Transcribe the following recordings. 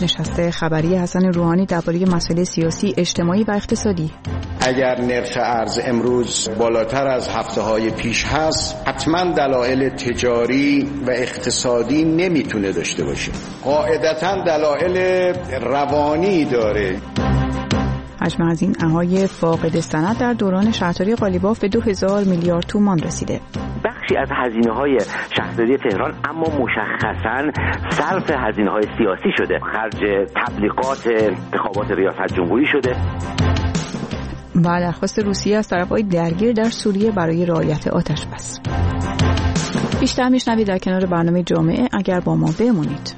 نشست خبری حسن روحانی درباره مسائل سیاسی، اجتماعی و اقتصادی. اگر نرخ ارز امروز بالاتر از هفته‌های پیش هست، حتما دلایل تجاری و اقتصادی نمیتونه داشته باشه. قاعدتاً دلایل روانی داره. حجم هزینه‌های فاقد سند در دوران شهرداری قالیباف به 2000 میلیارد تومان رسیده. بخشی از هزینه‌های شهرداری تهران اما مشخصاً صرف هزینه‌های سیاسی شده، خرج تبلیغات انتخابات ریاست جمهوری شده. و درخواست روسیه از طرف‌های درگیر در سوریه برای رعایت آتش‌بس. بیشتر میشنوید در کنار برنامه جامعه اگر با ما بمونید.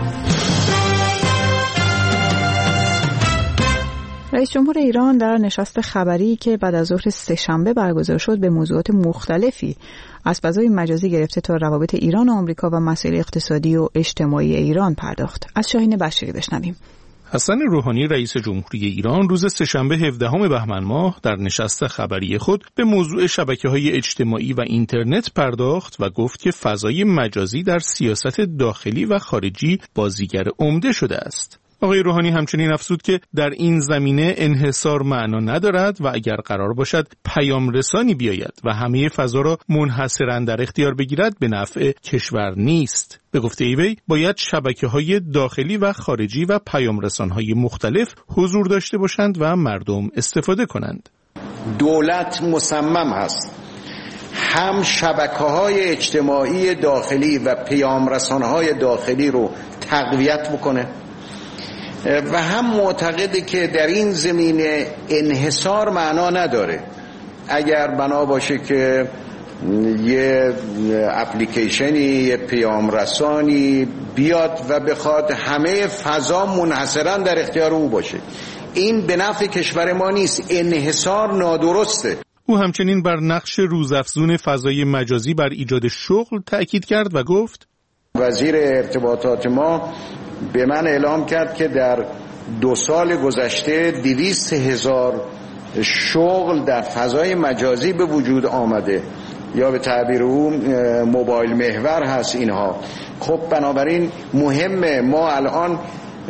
رئیس جمهور ایران در نشست خبری که بعد از ظهر سه‌شنبه برگزار شد به موضوعات مختلفی از فضای مجازی گرفته تا روابط ایران و آمریکا و مسائل اقتصادی و اجتماعی ایران پرداخت. از شاهین بشیری بشنویم. حسن روحانی رئیس جمهوری ایران روز سه‌شنبه 17 بهمن ماه در نشست خبری خود به موضوع شبکه‌های اجتماعی و اینترنت پرداخت و گفت که فضای مجازی در سیاست داخلی و خارجی بازیگر عمده شده است. آقای روحانی همچنین افزود که در این زمینه انحصار معنا ندارد و اگر قرار باشد پیام رسانی بیاید و همه فضا را منحصراً در اختیار بگیرد به نفع کشور نیست. به گفته وی باید شبکه‌های داخلی و خارجی و پیام رسان‌های مختلف حضور داشته باشند و مردم استفاده کنند. دولت مصمم است هم شبکه‌های اجتماعی داخلی و پیام رسان‌های داخلی رو تقویت بکنه و هم معتقده که در این زمینه انحصار معنا نداره. اگر بنا باشه که یه اپلیکیشنی، یه پیام رسانی بیاد و بخواد همه فضا منحصراً در اختیار او باشه، این به نفع کشور ما نیست. انحصار نادرسته. او همچنین بر نقش روزافزون فضای مجازی بر ایجاد شغل تأکید کرد و گفت وزیر ارتباطات ما به من اعلام کرد که در 2 سال گذشته 200,000 شغل در فضای مجازی به وجود آمده، یا به تعبیر او موبایل محور هست اینها. خب بنابراین مهمه ما الان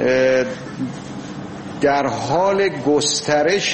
در حال گسترش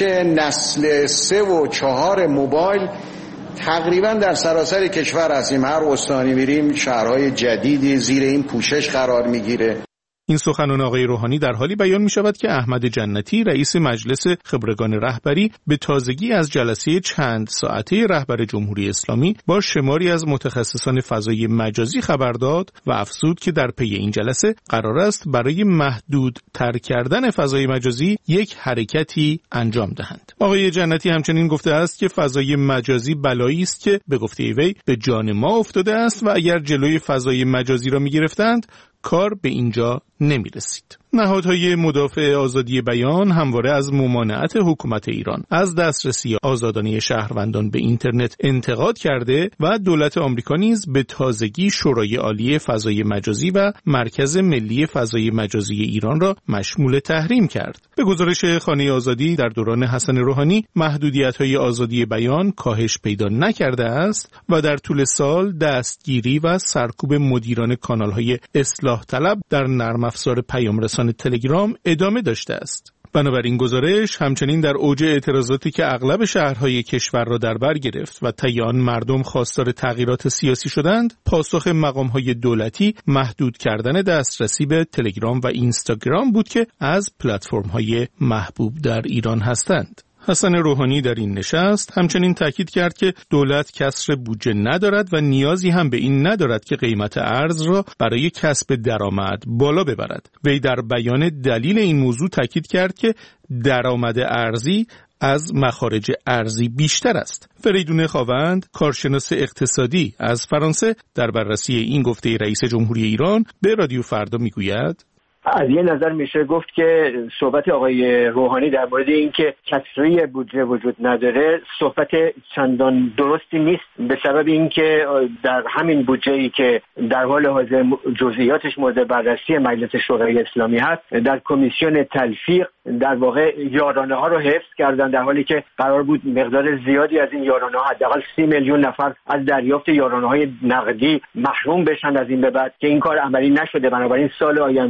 نسل 3 و 4 موبایل تقریبا در سراسر کشور هستیم. هر استانی میریم شهرهای جدیدی زیر این پوشش قرار میگیره. این سخنان آقای روحانی در حالی بیان می شود که احمد جنتی رئیس مجلس خبرگان رهبری به تازگی از جلسه چند ساعته رهبر جمهوری اسلامی با شماری از متخصصان فضای مجازی خبر داد و افزود که در پی این جلسه قرار است برای محدود تر کردن فضای مجازی یک حرکتی انجام دهند. آقای جنتی همچنین گفته است که فضای مجازی بلایی است که به گفته وی به جان ما افتاده است و اگر جلوی فضای مجازی را می گرفتند کار به اینجا نمی رسید. نهادهای مدافع آزادی بیان همواره از ممانعت حکومت ایران از دسترسی آزادانه شهروندان به اینترنت انتقاد کرده و دولت آمریکا نیز به تازگی شورای عالی فضای مجازی و مرکز ملی فضای مجازی ایران را مشمول تحریم کرد. به گزارش خانه آزادی در دوران حسن روحانی محدودیت‌های آزادی بیان کاهش پیدا نکرده است و در طول سال دستگیری و سرکوب مدیران کانال‌های اصلاح طلب در نرم افزار پیام رسان تلگرام ادامه داشته است. بنابراین گزارش همچنین در اوج اعتراضاتی که اغلب شهرهای کشور را در بر گرفت و طی آن مردم خواستار تغییرات سیاسی شدند، پاسخ مقام‌های دولتی محدود کردن دسترسی به تلگرام و اینستاگرام بود که از پلتفرم‌های محبوب در ایران هستند. حسن روحانی در این نشست همچنین تاکید کرد که دولت کسر بودجه ندارد و نیازی هم به این ندارد که قیمت ارز را برای کسب درآمد بالا ببرد. وی در بیان دلیل این موضوع تاکید کرد که درآمد ارزی از مخارج ارزی بیشتر است. فریدون خاوند، کارشناس اقتصادی از فرانسه، در بررسی این گفته رئیس جمهوری ایران به رادیو فردا میگوید از یه نظر میشه گفت که صحبت آقای روحانی در مورد این که کسری بودجه وجود نداره صحبت چندان درستی نیست، به سبب اینکه در همین بودجه‌ای که در حال حاضر جزئیاتش مورد بررسی مجلس شورای اسلامی هست، در کمیسیون تلفیق در واقع یارانه ها رو حفظ کردن، در حالی که قرار بود مقدار زیادی از این یارانه ها، حداقل 30 میلیون نفر از دریافت یارانه های نقدی محروم بشن از این به بعد، که این کار عملی نشده. بنابراین سال آینده دولت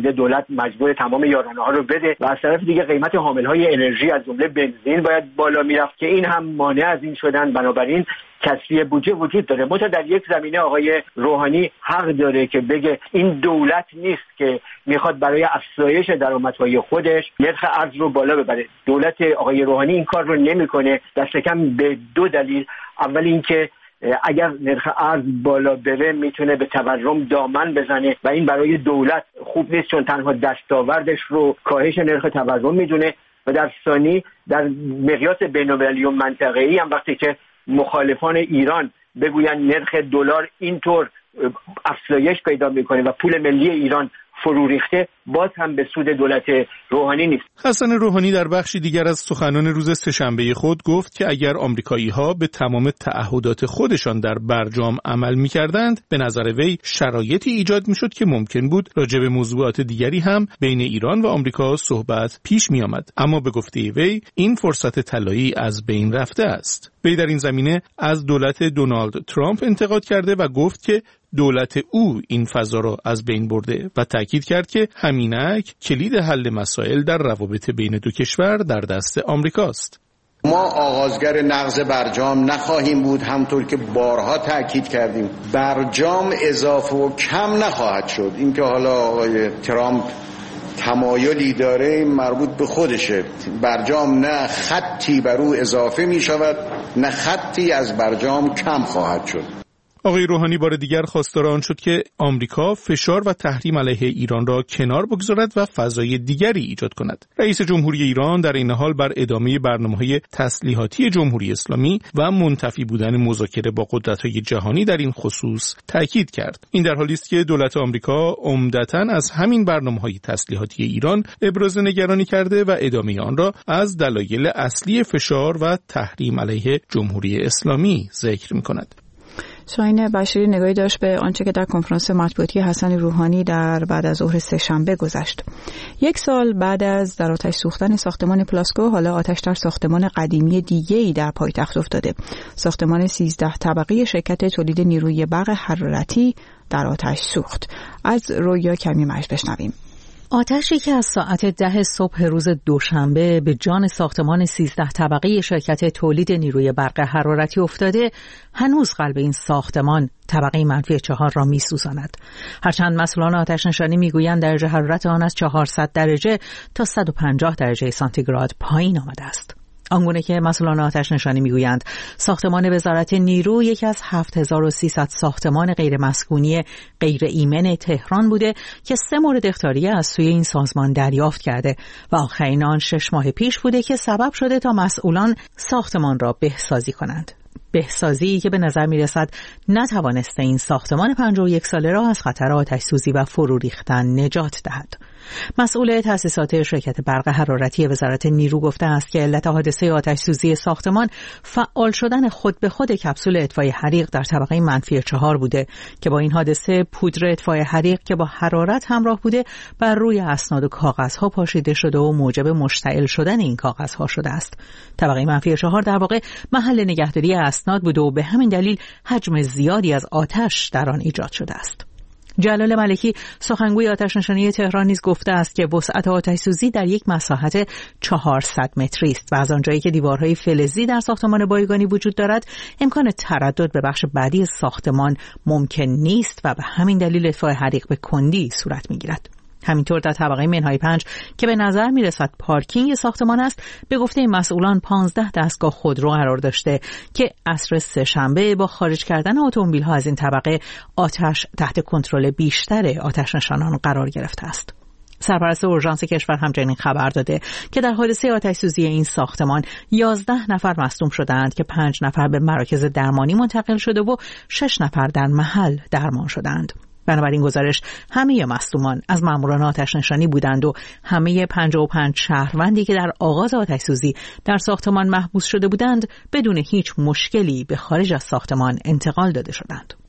دولت مجبور تمام یارانه ها رو بده و از طرف دیگه قیمت حاملهای انرژی از جمله بنزین باید بالا میرفت که این هم مانع از این شدن. بنابراین کسری بودجه وجود داره. منتها در یک زمینه آقای روحانی حق داره که بگه این دولت نیست که میخواد برای افزایش درآمدهای خودش نرخ ارز رو بالا ببره. دولت آقای روحانی این کار رو نمیکنه، دست کم به دو دلیل. اول اینکه اگر نرخ ارز بالا بره میتونه به تورم دامن بزنه و این برای دولت خوب نیست، چون تنها دستاوردش رو کاهش نرخ تورم میدونه. و در ثانی در مقیاس بین‌المللی و منطقه‌ای هم وقتی که مخالفان ایران بگوین نرخ دلار اینطور افزایش پیدا میکنه و پول ملی ایران فرو ریخته، باز هم به سود دولت روحانی نیست. حسن روحانی در بخشی دیگر از سخنان روز سه‌شنبه خود گفت که اگر آمریکایی‌ها به تمام تعهدات خودشان در برجام عمل می‌کردند، به نظر وی شرایطی ایجاد می‌شد که ممکن بود راجع به موضوعات دیگری هم بین ایران و آمریکا صحبت پیش می‌آمد. اما به گفته وی این فرصت طلایی از بین رفته است. وی در این زمینه از دولت دونالد ترامپ انتقاد کرده و گفت که دولت او این فضا را از بین برده و تاکید کرد که همینک کلید حل مسائل در روابط بین دو کشور در دست آمریکاست. ما آغازگر نقض برجام نخواهیم بود، همطور که بارها تاکید کردیم. برجام اضافه و کم نخواهد شد. اینکه حالا آقای ترامپ تمایلی داره این مربوط به خودشه. برجام نه خطی بر او اضافه می شود نه خطی از برجام کم خواهد شد. آقای روحانی بار دیگر خواستار آن شد که آمریکا فشار و تحریم علیه ایران را کنار بگذارد و فضای دیگری ایجاد کند. رئیس جمهوری ایران در این حال بر ادامه برنامه‌های تسلیحاتی جمهوری اسلامی و منتفی بودن مذاکره با قدرت‌های جهانی در این خصوص تاکید کرد. این در حالی است که دولت آمریکا عمدتاً از همین برنامه‌های تسلیحاتی ایران ابراز نگرانی کرده و ادامه آن را از دلایل اصلی فشار و تحریم علیه جمهوری اسلامی ذکر می‌کند. شاهین بشیری نگاهی داشت به آنچه که در کنفرانس مطبوعاتی حسن روحانی در بعد از ظهر سه‌شنبه گذشت. 1 سال بعد از در آتش سوختن ساختمان پلاسکو، حالا آتش در ساختمان قدیمی دیگه‌ای در پایتخت افتاده. ساختمان 13 طبقه شرکت تولید نیروی برق حرارتی در آتش سوخت. از رویا کمیمش بشنویم. آتشی که از ساعت 10 صبح روز دوشنبه به جان ساختمان 13 طبقه شرکت تولید نیروی برق حرارتی افتاده، هنوز قلب این ساختمان طبقه -4 را می‌سوزاند. هرچند مسئولان آتش نشانی می‌گویند درجه حرارت آن از 400 درجه تا 150 درجه سانتیگراد پایین آمده است. آنگونه که مسئولان آتش نشانی میگویند ساختمان وزارت نیرو یکی از 7300 ساختمان غیر مسکونی غیر ایمن تهران بوده که 3 مورد اخطاریه از سوی این سازمان دریافت کرده و آخرین آن 6 ماه پیش بوده که سبب شده تا مسئولان ساختمان را بهسازی کنند. بهسازی که به نظر می رسد نتوانسته این ساختمان 51 ساله را از خطر آتش سوزی و فرو ریختن نجات دهد. مسئول تأسیسات شرکت برق حرارتی وزارت نیرو گفته است که علت حادثه آتش سوزی ساختمان فعال شدن خود به خود کپسول اطفای حریق در طبقه -4 بوده که با این حادثه پودر اطفای حریق که با حرارت همراه بوده بر روی اسناد و کاغذها پاشیده شده و موجب مشتعل شدن این کاغذها شده است. طبقه -4 در واقع محل نگهداری اسناد بوده و به همین دلیل حجم زیادی از آتش در آن ایجاد شده است. جلال ملکی سخنگوی آتش نشانی تهران نیز گفته است که وسعت آتش سوزی در یک مساحت 400 متری است و از آنجایی که دیوارهای فلزی در ساختمان بایگانی وجود دارد امکان تردد به بخش بعدی ساختمان ممکن نیست و به همین دلیل اطفاء حریق به کندی صورت می‌گیرد. همینطور در طبقه -5 که به نظر میرسد پارکینگ ساختمان است، به گفته مسئولان 15 دستگاه خودرو قرار داشته که عصر سه‌شنبه با خارج کردن اتومبیل‌ها از این طبقه آتش تحت کنترل بیشتر آتش نشانان قرار گرفته است. سرپرست اورژانس کشور همچنین خبر داده که در حادثه آتش سوزی این ساختمان 11 نفر مصدوم شدند که 5 نفر به مراکز درمانی منتقل شده و 6 نفر در محل درمان شدند. بنابراین گزارش همه مصدومان از ماموران آتش نشانی بودند و همه 55 شهروندی که در آغاز آتش سوزی در ساختمان محبوس شده بودند بدون هیچ مشکلی به خارج از ساختمان انتقال داده شدند.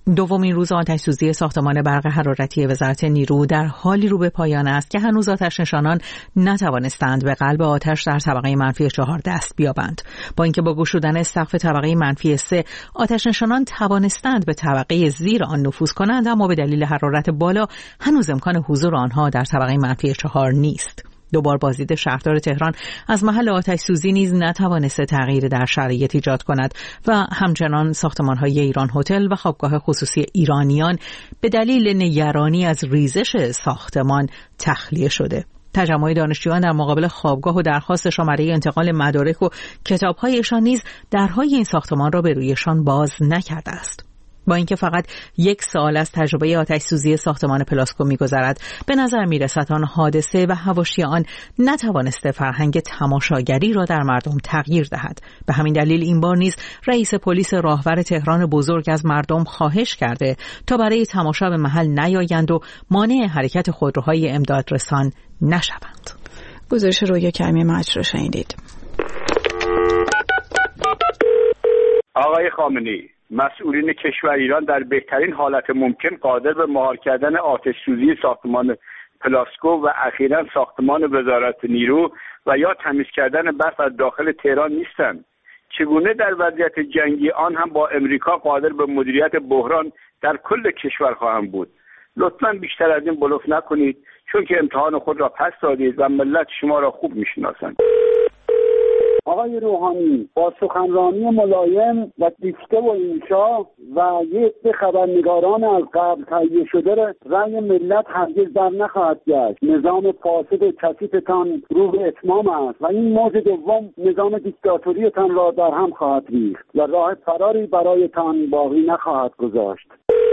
دومین روز آتش‌سوزی ساختمان برق حرارتی وزارت نیرو در حالی رو به پایان است که هنوز آتش‌نشانان نتوانستند به قلب آتش در طبقه -4 دست بیابند. با اینکه با گشودن سقف طبقه -3 آتش‌نشانان توانستند به طبقه زیر آن نفوذ کنند، اما به دلیل حرارت بالا هنوز امکان حضور آنها در طبقه -4 نیست. دوبار بازدید شهردار تهران از محل آتش‌سوزی نیز نتوانسته تغییر در شرایط ایجاد کند و همچنان ساختمان‌های ایران هتل و خوابگاه خصوصی ایرانیان به دلیل نگرانی از ریزش ساختمان تخلیه شده. تجمع دانشجویان در مقابل خوابگاه و درخواستشان برای انتقال مدارک و کتاب‌هایشان نیز درهای این ساختمان را به رویشان باز نکرده است. با اینکه فقط 1 سال از تجربه آتش‌سوزی ساختمان پلاسکو می‌گذرد، به نظر می‌رسد آن حادثه و حواشی آن نتوانسته فرهنگ تماشاگری را در مردم تغییر دهد. به همین دلیل این بار نیز رئیس پلیس راهور تهران بزرگ از مردم خواهش کرده تا برای تماشا به محل نیایند و مانع حرکت خودروهای امدادرسان نشوند. گزارش رویا کریمی مجر را شنیدید. آقای خامنه‌ای، مسئولین کشور ایران در بهترین حالت ممکن قادر به مهار کردن آتش‌سوزی ساختمان پلاسکو و اخیراً ساختمان وزارت نیرو و یا تمیز کردن برف از داخل تهران نیستند. چگونه در وضعیت جنگی آن هم با امریکا قادر به مدیریت بحران در کل کشور خواهند بود؟ لطفاً بیشتر از این بلوف نکنید، چون که امتحان خود را پس دادید و ملت شما را خوب میشناسند. آقای روحانی با سخنرانی ملایم و دیکته و انشا و یک خبرنگاران از قبل تهیه شده رأی ملت هرگز در نخواهد گشت. نظام فاسد و کثیفتان رو به اتمام است و این موج دوم نظام دیکتاتوریتان را در هم خواهد ریخت و راه فراری برایتان باقی نخواهد گذاشت.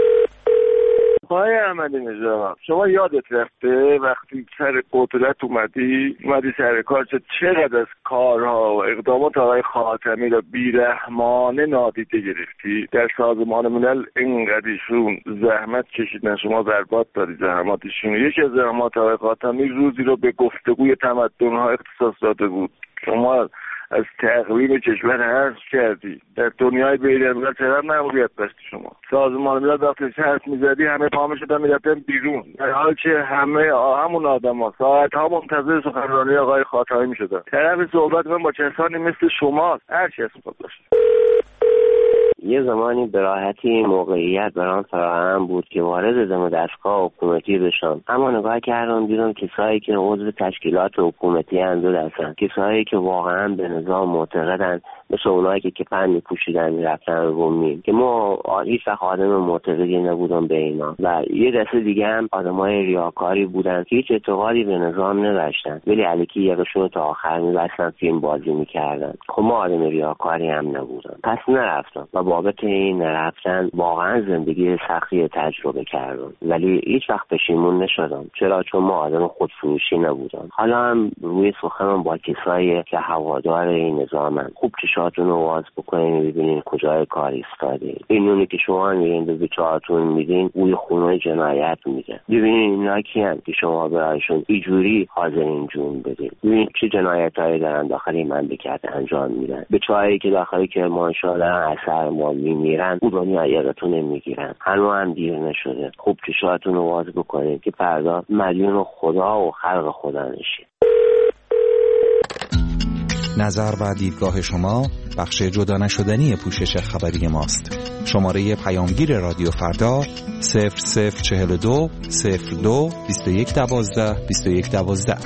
آقای احمدی نژاد، شما یادت رفته وقتی سر قدرت اومدی سر کار چقدر از کارها و اقدامات آقای خاتمی را بیرحمانه نادیده گرفتی؟ در سازمان ملل اینقدر ایشون زحمت کشیدن، شما برباد داری زحماتشون. یکی از زحمات آقای خاتمی روزی رو به گفتگوی تمدن‌ها اختصاص داده بود. شما از تقویم کشور حرف کردی، در دنیای بین‌الملل چقدر مأموریت داشتی شما. سازمان ملل وقتی حرف می‌زدی همه پا می‌شدن می‌رفتن بیرون، در حالی که همون آدم‌ها ساعت‌ها منتظر سخنرانی آقای خاتمی می‌شدن. طرف صحبت من با کسانی مثل شما هر چی اسم خود داشت. یه زمانی به راحتی موقعیت برام فراهم بود که وارد دم دستگاه حکومتی بشم، اما نگاه کردم دیدم کسایی که عضو تشکیلات حکومتی اند هستن، کسایی که واقعا به نظام معتقدن، مثل اونایی که کفن می‌پوشیدن می‌رفتن رومی، که ما هیچ وقت آدم معتقدی نبودم به اینا. و یه دسته دیگه هم آدمای ریاکاری بودن که هیچ اعتقادی به نظام نداشتن، ولی الکی یقشون تا آخر می‌بستن فیلم بازی می‌کردن. خب ما آدم ریاکاری هم نبودم، پس نرفتم و بابت این نرفتن واقعا زندگی سختی تجربه کردم، ولی هیچ وقت پشیمون نشدم. چرا؟ چون ما آدم خودفروشی نبودم. حالا هم روی سخنم با کسایی که هوادار این نظامن خوب چشاتون رو واز بکنین ببینین کجای کار ایستادین. این نونی که شما میگین به بیچارتون میدین اوی خونه جنایت میده. ببینین اینا کیان که شما برایشون اینجوری حاضرین جون بدین. ببینین چه جنایتایی دارن داخل مملکت انجام میدن. بیچاره‌ای که داخل کرمانشاه دارن اثر ما میمیرن، او دنیا یادتون نمیگیرن. هنوز هم دیر نشده. خوب چشاتون رو واز بکنین که فردا مدیون خدا و خلق خدا نشید. نظر و دیدگاه شما بخش جدا نشدنی پوشش خبری ماست. شماره پیامگیر رادیو فردا 0042 02 2112 2112.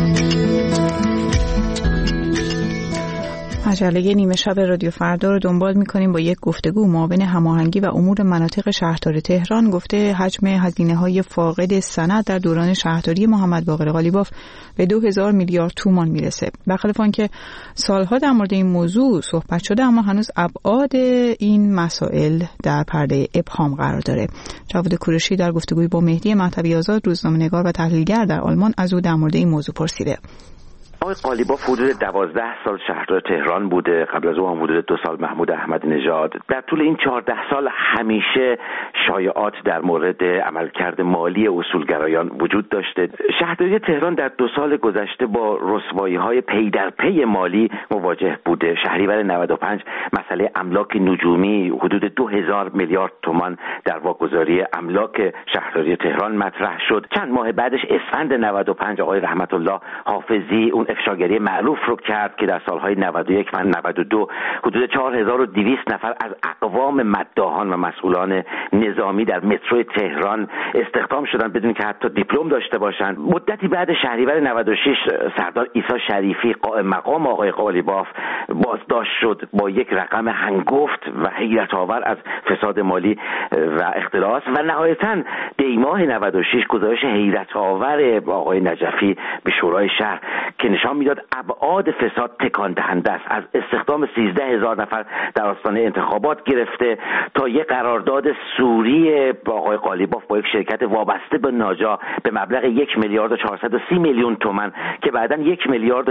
مجله نیمه شب رادیو فردا رو دنبال می‌کنیم با یک گفتگو معاون هماهنگی و امور مناطق شهردار تهران. گفته حجم هزینه‌های فاقد سند در دوران شهرداری محمد باقر قالیباف به 2000 میلیارد تومان میرسه. برخلاف آنکه سالها در مورد این موضوع صحبت شده، اما هنوز ابعاد این مسائل در پرده ابهام قرار داره. جواد کوروشی در گفتگوی با مهدی مهدوی آزاد، روزنامه‌نگار و تحلیلگر در آلمان، از او در مورد این موضوع پرسیده. آقای قالیباف حدود 12 سال شهردار تهران بوده، قبل از اون حدود 2 سال محمود احمدی نژاد. در طول این 14 سال همیشه شایعات در مورد عملکرد مالی اصولگرایان وجود داشته. شهرداری تهران در 2 سال گذشته با رسوایی‌های پی در پی مالی مواجه بوده. شهریور 95 مسئله املاک نجومی حدود 2000 میلیارد تومان در واگذاری املاک شهرداری تهران مطرح شد. چند ماه بعدش اسفند 95 آقای رحمت الله حافظی اون افشاگری معروف رو کرد که در سالهای 91 و 92 حدود 4200 نفر از اقوام مداحان و مسئولان نظامی در مترو تهران استخدام شدن بدون که حتی دیپلم داشته باشند. مدتی بعد شهریور 96 سردار عیسی شریفی قائم مقام آقای قالیباف بازداشت شد با یک رقم هنگفت و حیرت آور از فساد مالی و اختلاس و نهایتاً دیماه 96 گزارش حیرت آور آقای نجفی به شورای شهر که نشان میداد ابعاد فساد تکان دهنده است، از استخدام 13000 نفر در آستانه انتخابات گرفته تا یک قرارداد سوری با آقای قالیباف با یک شرکت وابسته به ناجا به مبلغ 1 میلیارد و 430 میلیون تومان که بعداً 1 میلیارد و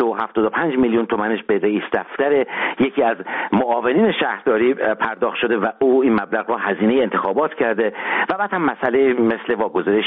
275 میلیون تومانش به رئیس دفتر یکی از معاونین شهرداری پرداخت شده و او این مبلغ را هزینه انتخابات کرده. و بعد هم مسئله مثل واگذاری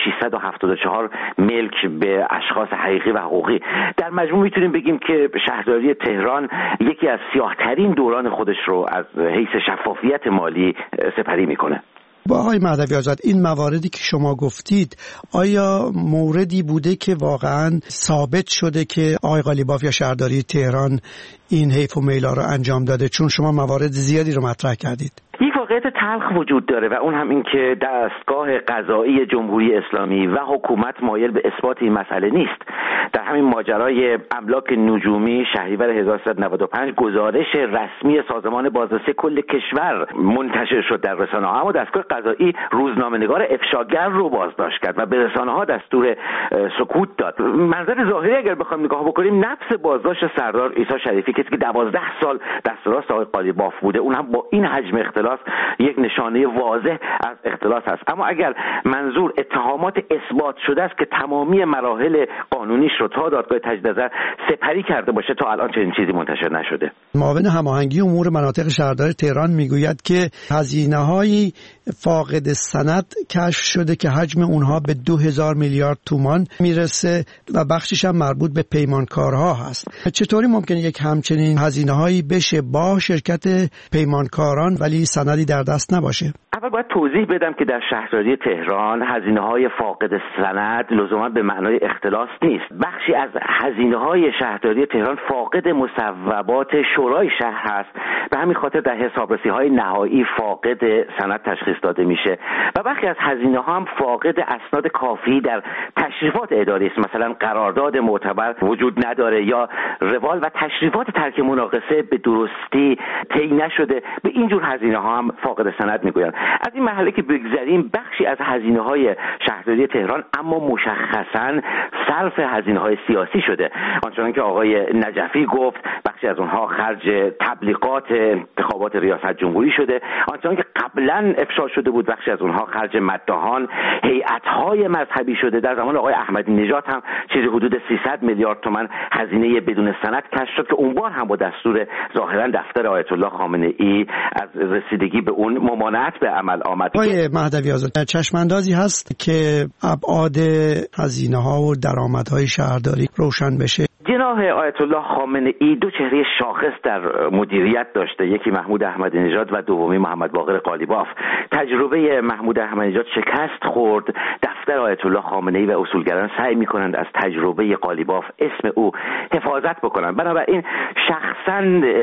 674 ملک به اشخاص حقیقی و حقوقی. در مجموع میتونیم بگیم که شهرداری تهران یکی از سیاه‌ترین دوران خودش رو از حیث شفافیت مالی سپری میکنه. با آقای مهدوی آزاد، این مواردی که شما گفتید آیا موردی بوده که واقعا ثابت شده که آقای قالیباف یا شهرداری تهران این حیف و میلا رو انجام داده؟ چون شما موارد زیادی رو مطرح کردید. یک واقعیت تلخ وجود داره و اون هم این که دستگاه قضایی جمهوری اسلامی و حکومت مایل به اثبات این مسئله نیست. در همین ماجرای املاک نجومی شهریور 1395 گزارش رسمی سازمان بازرسی کل کشور منتشر شد در رسانه‌ها، اما دستگاه قضایی روزنامه‌نگار افشاگر رو بازداشت کرد و به رسانه‌ها دستور سکوت داد. منظر ظاهری اگر بخوایم نگاه بکنیم نفس بازداشت سردار عیسی شریفی کسی که 12 سال دست راست آقای قالیباف بوده، اون هم با این حجم اختلاس یک نشانه واضح از اختلاس است. اما اگر منظور اتهامات اثبات شده است که تمامی مراحل قانونیش رو تا دادگاه تجدید نظر سپری کرده باشه، تا الان چنین چیزی منتشر نشده. معاون هماهنگی امور مناطق شهرداری تهران میگوید که هزینه‌های فاقد سند کشف شده که حجم اونها به 2000 میلیارد تومان میرسه و بخشش هم مربوط به پیمانکارها هست. چطوری ممکنه یک همچنین هزینه‌هایی بشه با شرکت پیمانکاران ولی سندی در دست نباشه؟ اول باید توضیح بدم که در شهرداری تهران هزینه‌های فاقد سند لزوما به معنای اختلاس نیست. بخشی از هزینه‌های شهرداری تهران فاقد مصوبات شورای شهر هست، به همین خاطر در حسابرسی‌های نهایی فاقد سند تشخیص داده میشه و بخشی از هزینه‌ها هم فاقد اسناد کافی در تشریفات اداری است. مثلا قرارداد معتبر وجود نداره یا روال و تشریفات ترک مناقصه به درستی طی نشده. به این جور هزینه‌ها هم فاقد سند میگویند. از این مرحله که بگذریم، بخشی از هزینه‌های شهرداری تهران اما مشخصاً صرف هزینه‌های سیاسی شده. آنچنان که آقای نجفی گفت، بخشی از اونها خرج تبلیغات انتخابات ریاست جمهوری شده. آنچنان که قبلا افشا شده بود، بخشی از اونها خرج مداحان، هیئت‌های مذهبی شده. در زمان آقای احمدی نژاد هم چیزی حدود 300 میلیارد تومان هزینه بدون سند کشف شد که اون بار هم با دستور ظاهراً دفتر آیت الله خامنه‌ای از رسیدگی به اون ممانعت به عمل آمد. آقای مهدوی آزاد، چشم‌اندازی هست که ابعاد هزینه‌ها و درآمدهای شهرداری روشن بشه. جناح آیت الله خامنه‌ای دو چهره شاخص در مدیریت داشته، یکی محمود احمدی نژاد و دومی محمد باقر قالیباف. تجربه محمود احمدی نژاد شکست خورد. دفتر آیت الله خامنه‌ای و اصولگران سعی می‌کنند از تجربه قالیباف اسم او حفاظت بکنند. بنابراین شخصاً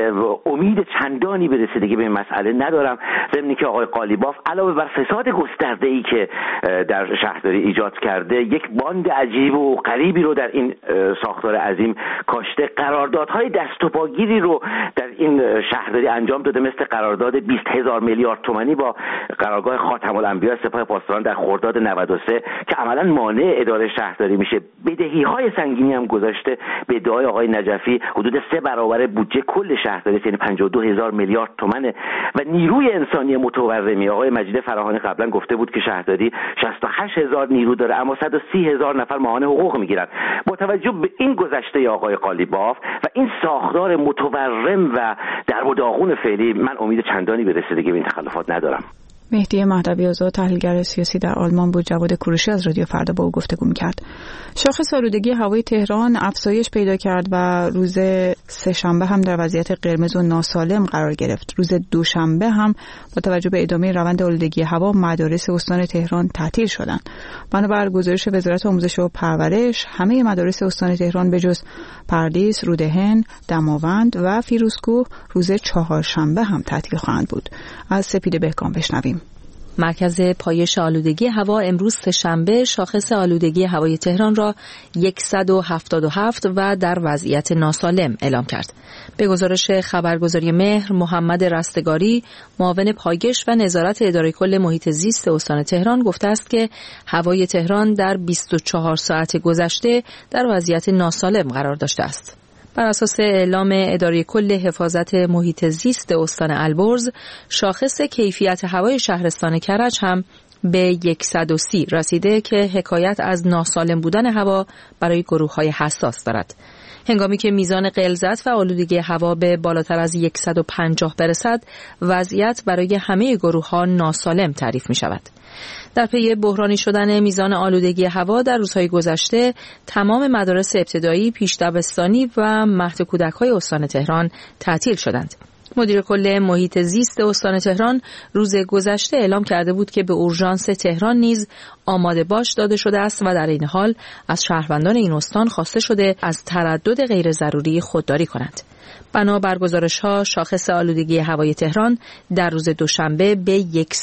امید چندانی به رسیدگی به این مسئله ندارم، ضمن که آقای قالیباف علاوه بر فساد گسترده‌ای که در شهرداری ایجاد کرده، یک باند عجیب و غریبی رو در این ساختار عظیم کاشته. قراردادهای دست و پاگیری رو در این شهرداری انجام داده، مثل قرارداد 20000 میلیارد تومانی با قرارگاه خاتم الانبیا سپاه پاسداران در خرداد 93 که عملاً مانع اداره شهرداری میشه. بدهی‌های سنگینی هم گذاشته به ادعای آقای نجفی حدود 3 برابر بودجه کل شهرداری، یعنی 52,000 میلیارد تومانه. و نیروی انسانی متورمی، آقای مجید فراهانی قبلا گفته بود که شهرداری 68,000 نیرو داره اما 130,000 نفر معاون حقوق میگیرن. با توجه به این گذشته آقای قالیباف و این ساختار متورم و در و داغون فعلی، من امید چندانی به رسیدگی به این تخلفات ندارم. مهدی مهدوی آزاد، تحلیلگر سیاسی در آلمان بود. جواد کوروشی از رادیو فردا با او گفتگو می‌کرد. شاخص آلودگی هوای تهران افزایش پیدا کرد و روز سه‌شنبه هم در وضعیت قرمز و ناسالم قرار گرفت. روز دوشنبه هم با توجه به ادامه روند آلودگی هوا مدارس استان تهران تعطیل شدند. بنابر گزارش وزارت آموزش و پرورش، همه مدارس استان تهران به جز پردیس، رودهن، دماوند و فیروزکوه روز چهارشنبه هم تعطیل خواهند بود. از سپید بهکام بشنویم. مرکز پایش آلودگی هوا امروز سه‌شنبه شاخص آلودگی هوای تهران را 177 و در وضعیت ناسالم اعلام کرد. به گزارش خبرگزاری مهر، محمد رستگاری، معاون پایش و نظارت اداره کل محیط زیست استان تهران گفته است که هوای تهران در 24 ساعت گذشته در وضعیت ناسالم قرار داشته است. بر اساس اعلام اداره کل حفاظت محیط زیست استان البرز، شاخص کیفیت هوای شهرستان کرج هم به 130 رسیده که حکایت از ناسالم بودن هوا برای گروه‌های حساس دارد. هنگامی که میزان غلظت و آلودگی هوا به بالاتر از 150 برسد، وضعیت برای همه گروه‌ها ناسالم تعریف می‌شود. در پی بحرانی شدن میزان آلودگی هوا در روزهای گذشته، تمام مدارس ابتدایی، پیش دبستانی و مهد کودک‌های استان تهران تعطیل شدند. مدیر کل محیط زیست استان تهران روز گذشته اعلام کرده بود که به اورژانس تهران نیز آماده باش داده شده است و در این حال از شهروندان این استان خواسته شده از تردد غیر ضروری خودداری کنند. بنا بر گزارش‌ها، شاخص آلودگی هوای تهران در روز دوشنبه به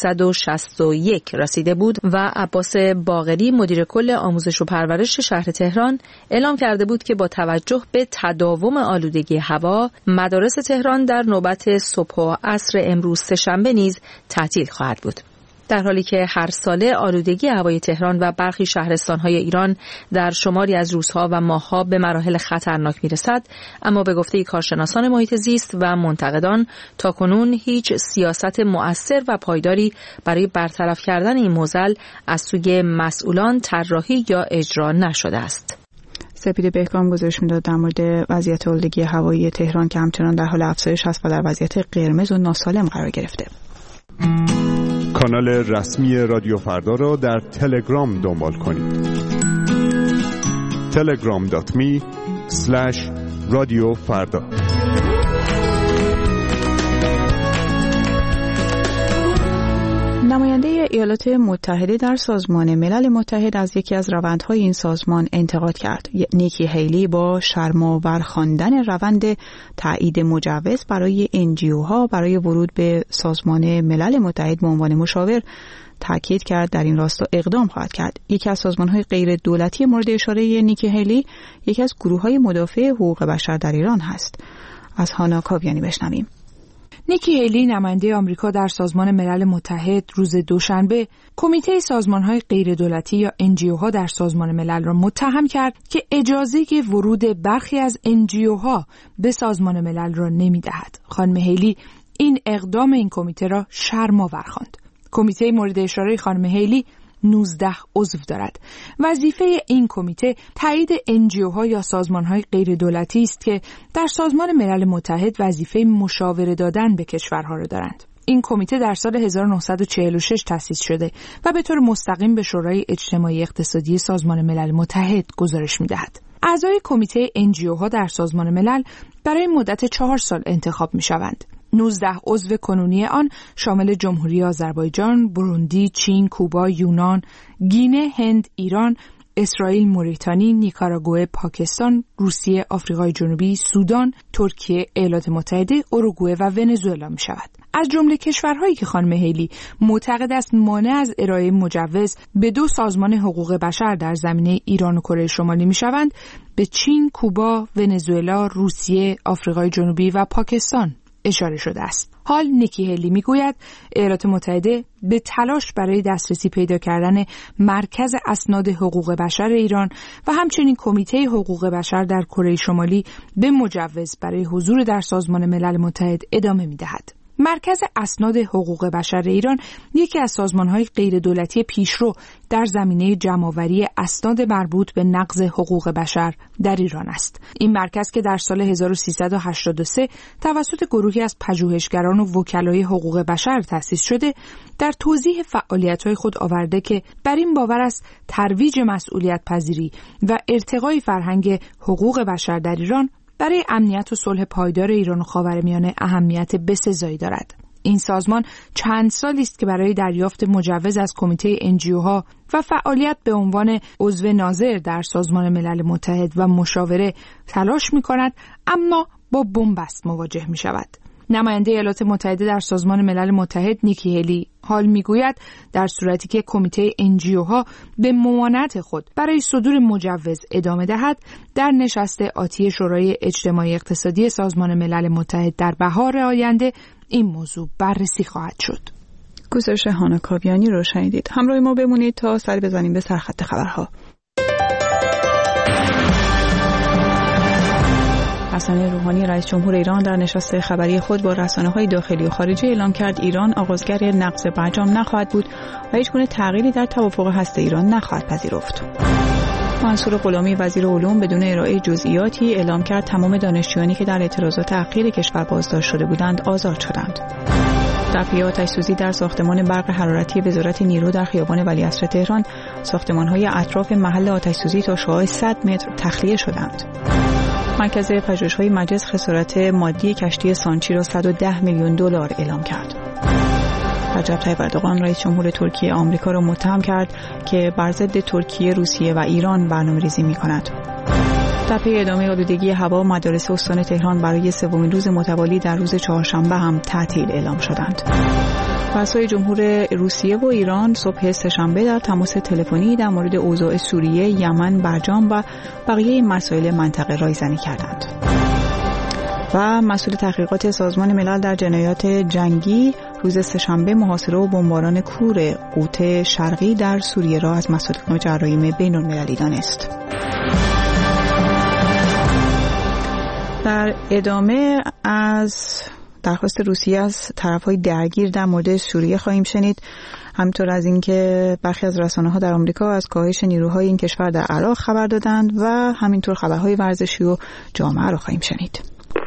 161 رسیده بود و عباس باقری، مدیر کل آموزش و پرورش شهر تهران، اعلام کرده بود که با توجه به تداوم آلودگی هوا، مدارس تهران در نوبت صبح و عصر امروز سه‌شنبه نیز تعطیل خواهد بود. در حالی که هر ساله آلودگی هوای تهران و برخی شهرستان‌های ایران در شماری از روزها و ماه‌ها به مراحل خطرناک می‌رسد، اما به گفته کارشناسان محیط زیست و منتقدان تاکنون هیچ سیاست مؤثر و پایداری برای برطرف کردن این معضل از سوی مسئولان طراحی یا اجرا نشده است. سپید بهکام گزارش می‌داد در مورد وضعیت آلودگی هوایی تهران که همچنان در حال افزایش است و در وضعیت قرمز و ناسالم قرار گرفته. کانال رسمی رادیو فردا را در تلگرام دنبال کنید. telegram.me/رادیو فردا. نماینده ایالات متحده در سازمان ملل متحد از یکی از روندهای این سازمان انتقاد کرد. نیکی هیلی با شرم‌آور خواندن روند تایید مجوز برای NGO-ها برای ورود به سازمان ملل متحد به عنوان مشاور تاکید کرد در این راستا اقدام خواهد کرد. یکی از سازمان‌های غیر دولتی مورد اشاره نیکی هیلی یکی از گروه‌های مدافع حقوق بشر در ایران هست. از هانا کاویانی بشنویم. نیکی هیلی، نماینده آمریکا در سازمان ملل متحد، روز دوشنبه کمیته سازمان‌های غیردولتی یا NGO-ها در سازمان ملل را متهم کرد که اجازه ورود برخی از NGO-ها به سازمان ملل را نمی‌دهد. خانم هیلی این اقدام این کمیته را شرم‌آور خواند. کمیته مورد اشاره خانم هیلی 19 عضو دارد. وظیفه این کمیته تایید NGO-ها یا سازمان‌های غیردولتی است که در سازمان ملل متحد وظیفه مشاوره دادن به کشورها را دارند. این کمیته در سال 1946 تأسیس شده و به طور مستقیم به شورای اجتماعی اقتصادی سازمان ملل متحد گزارش می‌دهد. اعضای کمیته NGO-ها در سازمان ملل برای مدت 4 سال انتخاب می‌شوند. 19 عضو کنونی آن شامل جمهوری آذربایجان، بروندی، چین، کوبا، یونان، گینه، هند، ایران، اسرائیل، موریتانی، نیکاراگوئه، پاکستان، روسیه، آفریقای جنوبی، سودان، ترکیه، ایالات متحده، اوروگوئه و ونزوئلا می شود. از جمله کشورهایی که خانم هیلی معتقد است مانع از ارائه مجوز به 2 سازمان حقوق بشر در زمینه ایران و کره شمالی می شوند، به چین، کوبا، ونزوئلا، روسیه، آفریقای جنوبی و پاکستان اشاره شده است. حال نیکی هلی میگوید ایالات متحده به تلاش برای دسترسی پیدا کردن مرکز اسناد حقوق بشر ایران و همچنین کمیته حقوق بشر در کره شمالی به مجوز برای حضور در سازمان ملل متحد ادامه می‌دهد. مرکز اسناد حقوق بشر ایران یکی از سازمان‌های غیردولتی پیشرو در زمینه جمع‌آوری اسناد مربوط به نقض حقوق بشر در ایران است. این مرکز که در سال 1383 توسط گروهی از پژوهشگران و وکلای حقوق بشر تأسیس شده، در توضیح فعالیت‌های خود آورده که بر این باور است ترویج مسئولیت پذیری و ارتقای فرهنگ حقوق بشر در ایران برای امنیت و صلح پایدار ایران و خاورمیانه اهمیت بسزایی دارد. این سازمان چند سالی است که برای دریافت مجوز از کمیته NGOها و فعالیت به عنوان عضو ناظر در سازمان ملل متحد و مشاوره تلاش می‌کند، اما با بنبست مواجه می‌شود. نماینده ایالات متحده در سازمان ملل متحد نیکی هلی حال میگوید در صورتی که کمیته NGOها به ممانعت خود برای صدور مجوز ادامه دهد، در نشست آتی شورای اجتماعی اقتصادی سازمان ملل متحد در بهار آینده این موضوع بررسی خواهد شد. گزارش هانا کاویانی رو شنیدید. همراه ما بمونید تا سر بزنیم به سرخط خبرها. حسن روحانی رئیس جمهور ایران در نشست خبری خود با رسانه‌های داخلی و خارجی اعلام کرد ایران آغازگر نقض برجام نخواهد بود و هیچگونه تغییری در توافق هسته ایران نخواهد پذیرفت. منصور غلامی وزیر علوم بدون ارائه جزئیاتی اعلام کرد تمام دانشجویانی که در اعتراضات اخیر کشور بازداشت شده بودند آزاد شدند. در پی آتش‌سوزی در ساختمان برق حرارتی وزارت نیرو در خیابان ولیعصر تهران، ساختمان‌های اطراف محل آتش‌سوزی تا شعاع 100 متر تخلیه شدند. مرکز پژوهش‌های مجلس خسارت مادی کشتی سانچی را 110 میلیون دلار اعلام کرد. رجب طیب اردوغان رئیس جمهور ترکیه آمریکا را متهم کرد که بر ضد ترکیه، روسیه و ایران برنامه‌ریزی می‌کند. در پی ادامه آلودگی هوا، مدارس استان تهران برای سومین روز متوالی در روز چهارشنبه هم تعطیل اعلام شدند. رؤسای جمهور روسیه و ایران صبح سه‌شنبه در تماس تلفنی در مورد اوضاع سوریه، یمن، برجام و بقیه مسائل منطقه رایزنی کردند. و مسئول تحقیقات سازمان ملل در جنایات جنگی روز سه‌شنبه محاصره و بمباران کور قوت شرقی در سوریه را از مصادیق جرایم بین‌المللی دانست. در ادامه از درخواست روسیه از طرف‌های درگیر در مورد سوریه خواهیم شنید، همینطور از اینکه برخی از رسانه‌ها در آمریکا از کاهش نیروهای این کشور در عراق خبر دادند و همینطور خبرهای ورزشی و جامعه را خواهیم شنید.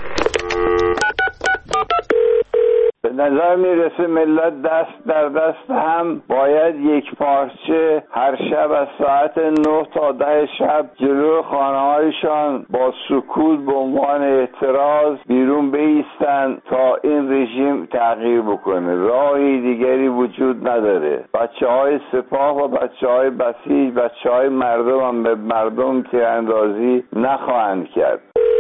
به نظر میرسه ملت دست در دست هم باید یک پارچه هر شب از ساعت 9 تا 10 شب جلو خانه‌هایشان با سکوت به عنوان اعتراض بیرون بایستند تا این رژیم تغییر بکنه. راهی دیگری وجود نداره. بچه‌های سپاه و بچه‌های بسیج، بچه‌های مردم هم به مردم تیراندازی نخواهند کرد.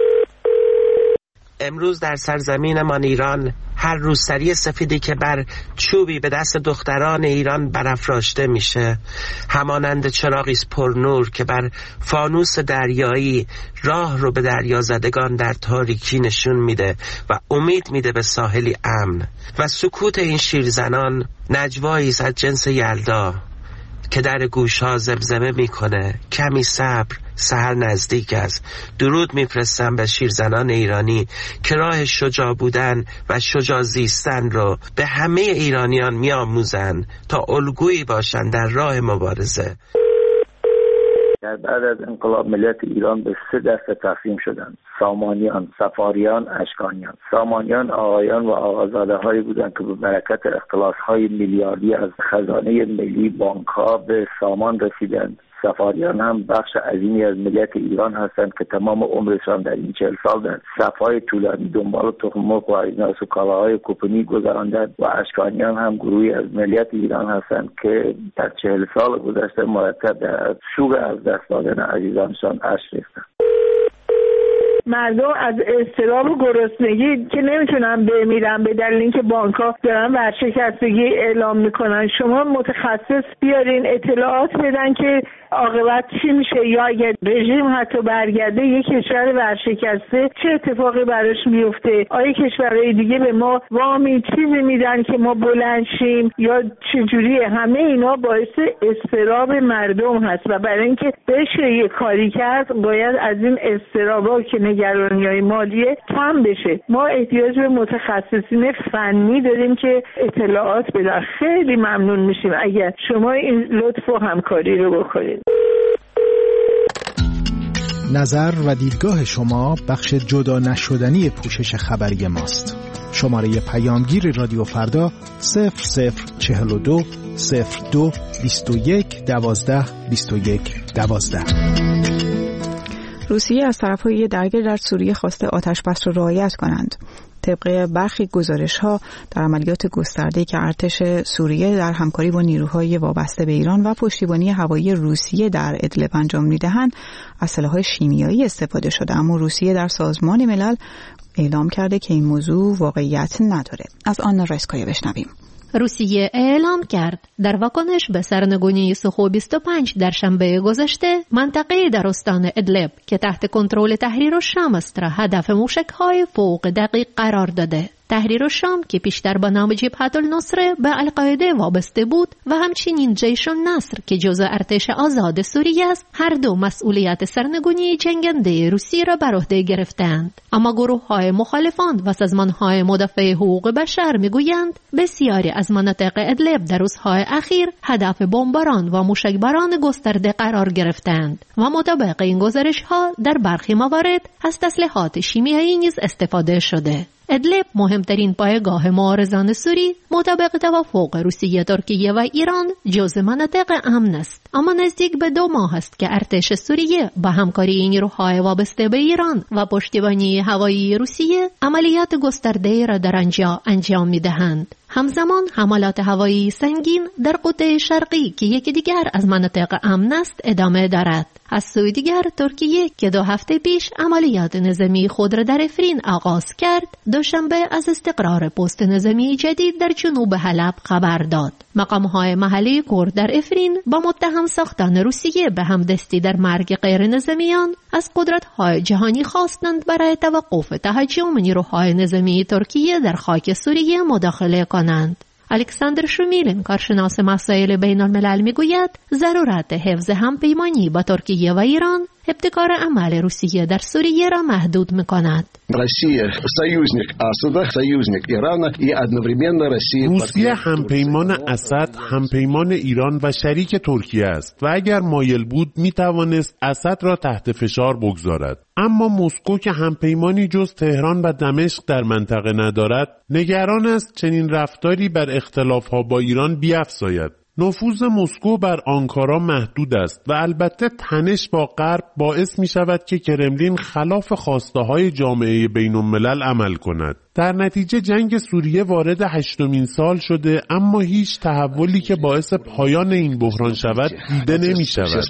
امروز در سرزمینمان ایران هر روسری سفیدی که بر چوبی به دست دختران ایران برافراشته میشه همانند چراغی پرنور که بر فانوس دریایی راه رو به دریازدگان در تاریکی نشون میده و امید میده به ساحلی امن. و سکوت این شیرزنان نجوایی از جنس یلدا که در گوشها زمزمه میکنه کمی صبر، سحر نزدیک است. درود میفرستم به شیرزنان ایرانی که راه شجاع بودن و شجاع زیستن رو به همه ایرانیان میآموزن تا الگویی باشن در راه مبارزه. بعد از انقلاب ملت ایران به 3 دسته تقسیم شدند: سامانیان، سفاریان، اشکانیان. سامانیان آقایان و آقازاده هایی بودند که به برکت اختلاس های میلیاردی از خزانه ملی بانک ها به سامان رسیدند. سفاریان هم بخش عظیمی از ملت ایران هستند که تمام عمرشان در این 40 سال در صفهای طولانی دنبال تخم مرغ و اجناس و کالاهای کوپنی گذراندند. و اشکانیان هم گروهی از ملت ایران هستند که در 40 سال گذشته مرتب در شوق از دست دادن عزیزانشان اشک ریختند. مردم از اضطراب و گرسنگی که نمیتونن بمیرن به دلیل اینکه بانک‌ها دارن ورشکستگی اعلام میکنن، شما متخصص بیارین اطلاعات بدن که عاقبت چی میشه، یا اگر رژیم حتی برگرده یک کشور ورشکسته چه اتفاقی براش میفته؟ آیا کشورهای دیگه به ما وامی چیزی میدن که ما بلند شیم یا چجوریه؟ همه اینا باعث اضطراب مردم هست و برای اینکه بشه یه کاری کرد باید از این اضطرابا که نگرانی‌های مالیه کم بشه. ما احتیاج به متخصصین فنی داریم که اطلاعات بدن. خیلی ممنون میشیم اگر شما این لطف و همکاری رو بکنید. نظر و دیدگاه شما بخش جدا نشدنی پوشش خبری ماست. شماره پیامگیر رادیو فردا 0042 02 21 12 21 12. روسیه از طرفهای درگیر در سوریه خواسته آتش‌بس را رعایت کنند. طبق برخی گزارش‌ها در عملیات گسترده‌ای که ارتش سوریه در همکاری با نیروهای وابسته به ایران و پشتیبانی هوایی روسیه در ادلب انجام می‌دهند، از سلاح‌های شیمیایی استفاده شده، اما روسیه در سازمان ملل اعلام کرده که این موضوع واقعیت نداره. از آن رسکایه بشنویم. روسیه اعلام کرد در واکنش به سرنگونی سوخو 25 در شنبه گذشته منطقه در استان ادلب که تحت کنترل تحریر الشام است را هدف موشک‌های فوق دقیق قرار داده. تحریر الشام که پیشتر با نام جبهه النصره به القاعده وابسته بود و همچنین جیش النصر که جزء ارتش آزاد سوریه است، هر دو مسئولیت سرنگونی جنگنده روسیه را بر عهده گرفتند. اما گروه‌های مخالفان و سازمان‌های مدافع حقوق بشر می‌گویند بسیاری از مناطق ادلب در روزهای اخیر هدف بمباران و موشکباران گسترده قرار گرفتند و مطابق این گزارش‌ها در برخی موارد از تسلیحات شیمیایی نیز استفاده شده. ادلب مهمترین پایگاه معارضان سوری مطابق توافق روسیه، ترکیه و ایران جزء مناطق امن است، اما نزدیک به 2 ماه است که ارتش سوریه با همکاری نیروهای وابسته به ایران و پشتیبانی هوایی روسیه عملیات گسترده را در آنجا انجام می‌دهند. همزمان حملات هوایی سنگین در قطب شرقی که یکی دیگر از مناطق امن است ادامه دارد. از سوی دیگر ترکیه که 2 هفته پیش عملیات نظامی خود را در افرین آغاز کرد، دوشنبه از استقرار پست نظامی جدید در جنوب حلب خبر داد. مقام‌های محلی کرد در افرین با متهم ساختن روسیه به همدستی در مرگ غیر نظامیان از قدرت‌های جهانی خواستند برای توقف تهاجم نیروهای نظامی ترکیه در خاک سوریه مداخله کنند. الکساندر شومیلین کارشناس مسائل بین الملل میگوید ضرورت حفظ همپیمانی با ترکیه و ایران ابتکار عمل روسیه در سوریه را محدود می‌کند. روسیه همپیمان اسد، همپیمان ایران و شریک ترکیه است و اگر مایل بود می‌توانست اسد را تحت فشار بگذارد. اما مسکو که همپیمانی جز تهران و دمشق در منطقه ندارد، نگران است چنین رفتاری بر اختلاف‌ها با ایران بیفزاید. نفوذ مسکو بر آنکارا محدود است و البته تنش با غرب باعث می شود که کرملین خلاف خواسته های جامعه بین الملل عمل کند. در نتیجه جنگ سوریه وارد 8مین سال شده، اما هیچ تحولی که باعث پایان این بحران شود دیده نمی شود.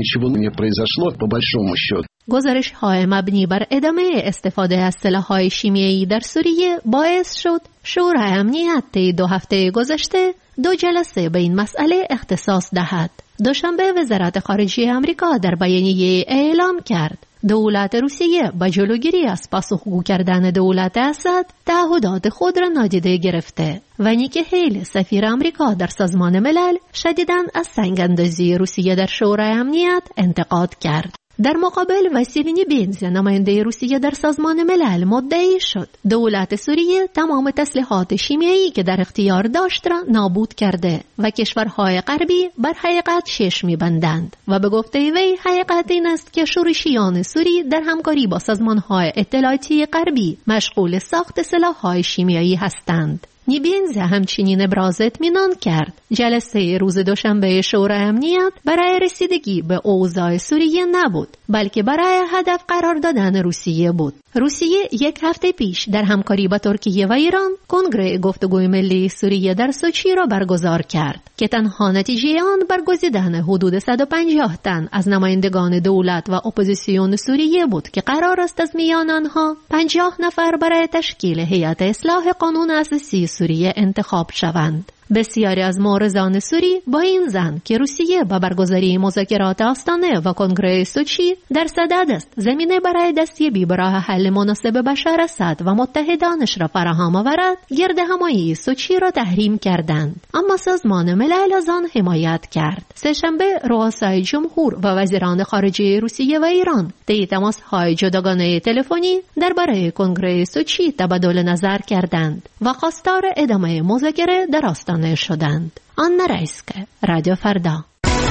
گزارش‌های مبنی بر ادامه استفاده از سلاح‌های شیمیایی در سوریه باعث شد شورای امنیت طی 2 هفته گذشته 2 جلسه به این مسئله اختصاص دهد. دوشنبه وزارت خارجه آمریکا در بیانیه اعلام کرد دولت روسیه با جلوگیری از پاسخگو کردن دولت اسد تعهدات خود را نادیده گرفته و نیکی هیلی سفیر آمریکا در سازمان ملل شدیداً از سنگ‌اندازی روسیه در شورای امنیت انتقاد کرد. در مقابل واسیلی نیبینز نماینده روسیه در سازمان ملل مدعی شد دولت سوریه تمام تسلیحات شیمیایی که در اختیار داشت را نابود کرده و کشورهای غربی بر حقیقت چشم می‌بندند و به گفته وی حقیقت این است که شورشیان سوری در همکاری با سازمانهای اطلاعاتی غربی مشغول ساخت سلاح‌های شیمیایی هستند. نیبینز همچنین ابراز اطمینان کرد جلسه روز دوشنبه شورای امنیت برای رسیدگی به اوضاع سوریه نبود، بلکه برای هدف قرار دادن روسیه بود. روسیه 1 هفته پیش در همکاری با ترکیه و ایران کنگره گفتگوی ملی سوریه در سوچی را برگزار کرد که تنها نتیجه آن برگزیدن حدود 150 تن از نمایندگان دولت و اپوزیسیون سوریه بود که قرار است از میان آنها 50 نفر برای تشکیل هیئت اصلاح قانون اساسی سوریه انتخاب شوند. بسیاری از معارضان سوری با این ظن که روسیه با برگزاری مذاکرات آستانه و کنگره سوچی در صدد است زمینه برای دستیابی به راه حل مناسب بشار اسد و متحدانش را فراهم آورد، گرد همایی سوچی را تحریم کردند، اما سازمان ملل از آن حمایت کرد. سه‌شنبه رؤسای جمهور و وزیران خارجه روسیه و ایران طی تماس‌های جداگانه تلفنی درباره کنگره سوچی تبادل نظر کردند و خواستار ادامه مذاکره در آستانه شدند. آنا رایسکه، رادیو فردا.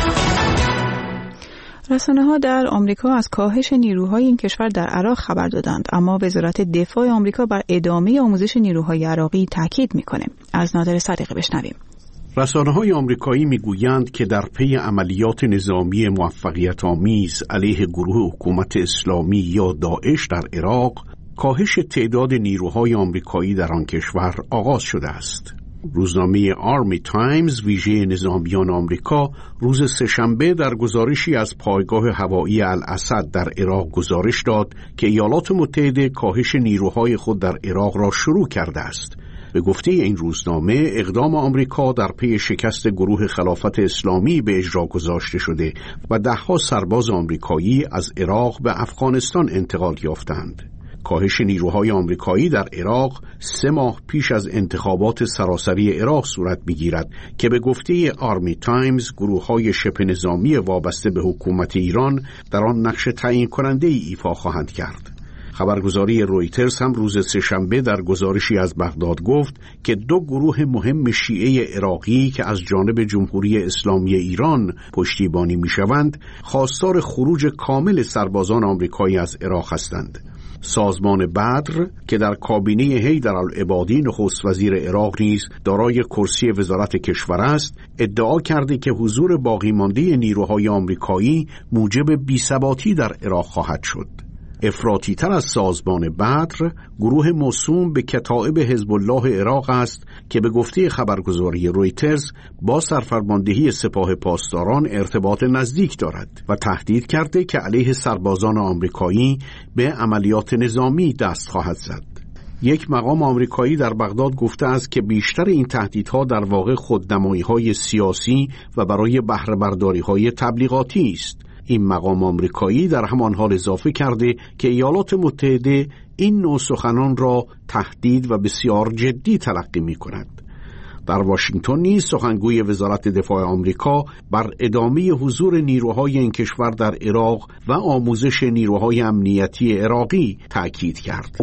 رسانه‌ها در آمریکا از کاهش نیروهای این کشور در عراق خبر دادند، اما وزارت دفاع آمریکا بر ادامه آموزش نیروهای عراقی تاکید می‌کنه. از نادر صادقی بشنویم. رسانه‌های آمریکایی میگویند که در پی عملیات نظامی موفقیت‌آمیز علیه گروه حکومت اسلامی یا داعش در عراق، کاهش تعداد نیروهای آمریکایی در آن کشور آغاز شده است. روزنامه آرمی تایمز ویژه نظامیان آمریکا روز سه‌شنبه در گزارشی از پایگاه هوایی الاسد در عراق گزارش داد که ایالات متحده کاهش نیروهای خود در عراق را شروع کرده است. به گفته این روزنامه، اقدام آمریکا در پی شکست گروه خلافت اسلامی به اجرا گذاشته شده و ده‌ها سرباز آمریکایی از عراق به افغانستان انتقال یافتند. کاهش نیروهای آمریکایی در عراق 3 ماه پیش از انتخابات سراسری عراق صورت می‌گیرد که به گفته آرمی تایمز گروه‌های شبه نظامی وابسته به حکومت ایران در آن نقش تعیین کننده ایفا خواهند کرد. خبرگزاری رویترز هم روز سه‌شنبه در گزارشی از بغداد گفت که 2 گروه مهم شیعه عراقی که از جانب جمهوری اسلامی ایران پشتیبانی می‌شوند، خواستار خروج کامل سربازان آمریکایی از عراق هستند. سازمان بدر که در کابینه حیدرالعبادی نخست وزیر عراق نیز دارای کرسی وزارت کشور است، ادعا کرده که حضور باقی مانده نیروهای آمریکایی موجب بی‌ثباتی در عراق خواهد شد. افراطی تر از سازمان بدر، گروه موسوم به کتائب حزب الله عراق است که به گفته خبرگزاری رویترز با سرفرماندهی سپاه پاسداران ارتباط نزدیک دارد و تهدید کرده که علیه سربازان آمریکایی به عملیات نظامی دست خواهد زد. یک مقام آمریکایی در بغداد گفته است که بیشتر این تهدیدها در واقع خودنمایی‌های سیاسی و برای بهره برداری‌های تبلیغاتی است. این مقام آمریکایی در همان حال اضافه کرده که ایالات متحده این نوع سخنان را تهدید و بسیار جدی تلقی می‌کند. در واشنگتن نیز سخنگوی وزارت دفاع آمریکا بر ادامه حضور نیروهای این کشور در عراق و آموزش نیروهای امنیتی عراقی تاکید کرد.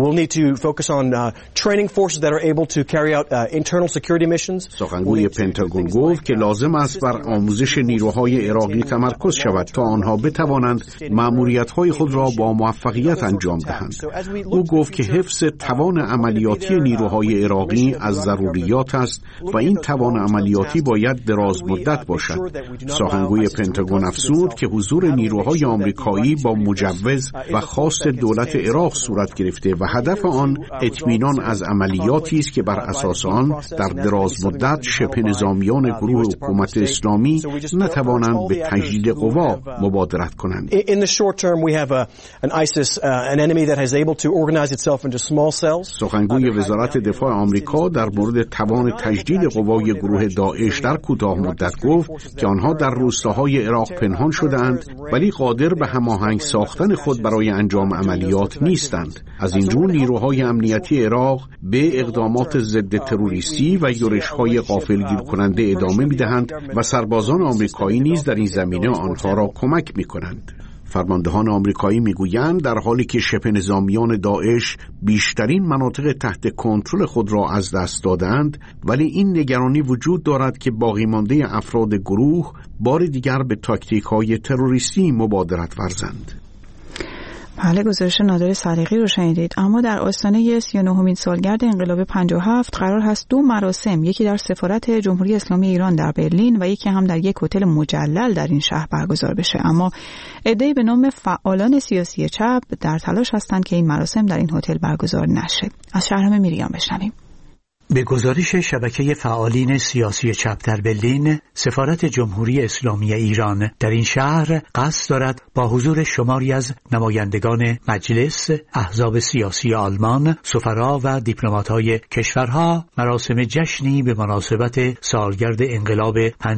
سخنگوی پنتاگون گفت که لازم است بر آموزش نیروهای عراقی تمرکز شود تا آنها بتوانند مأموریت‌های خود را با موفقیت انجام دهند. او گفت که حفظ توان عملیاتی نیروهای عراقی از ضروریات است و این توان عملیاتی باید دراز مدت باشد. سخنگوی پنتاگون افزود که حضور نیروهای آمریکایی با مجوز و خواست دولت عراق صورت گرفته و هدف آن اطمینان از عملیاتی است که بر اساس آن در دراز مدت شبه نظامیان گروه حکومت اسلامی نتوانند به تجدید قوا مبادرت کنند. سخنگوی وزارت دفاع آمریکا در مورد توان تجدید قوای گروه داعش در کوتاه مدت گفت که آنها در روستاهای عراق پنهان شده‌اند ولی قادر به هماهنگ ساختن خود برای انجام عملیات نیستند. از این رو نیروهای امنیتی عراق به اقدامات ضد تروریستی و یورش‌های غافلگیر کننده ادامه می‌دهند و سربازان آمریکایی نیز در این زمینه آنها را کمک می‌کنند. فرماندهان آمریکایی میگویند در حالی که شبه نظامیان داعش بیشترین مناطق تحت کنترل خود را از دست دادند، ولی این نگرانی وجود دارد که باقی مانده افراد گروه بار دیگر به تاکتیک‌های تروریستی مبادرت ورزند. بله، گزارش نادر صادقی رو شنیدید. اما در آستانه 39مین سالگرد انقلاب 57 قرار هست 2 مراسم، یکی در سفارت جمهوری اسلامی ایران در برلین و یکی هم در یک هتل مجلل در این شهر برگزار بشه. اما عده‌ای به نام فعالان سیاسی چپ در تلاش هستند که این مراسم در این هتل برگزار نشه. از شهرام میریان بشنویم. به گزارش شبکه فعالین سیاسی چپ در برلین، سفارت جمهوری اسلامی ایران در این شهر قصد دارد با حضور شماری از نمایندگان مجلس، احزاب سیاسی آلمان، سفرا و دیپلمات‌های کشورها مراسم جشنی به مناسبت سالگرد انقلاب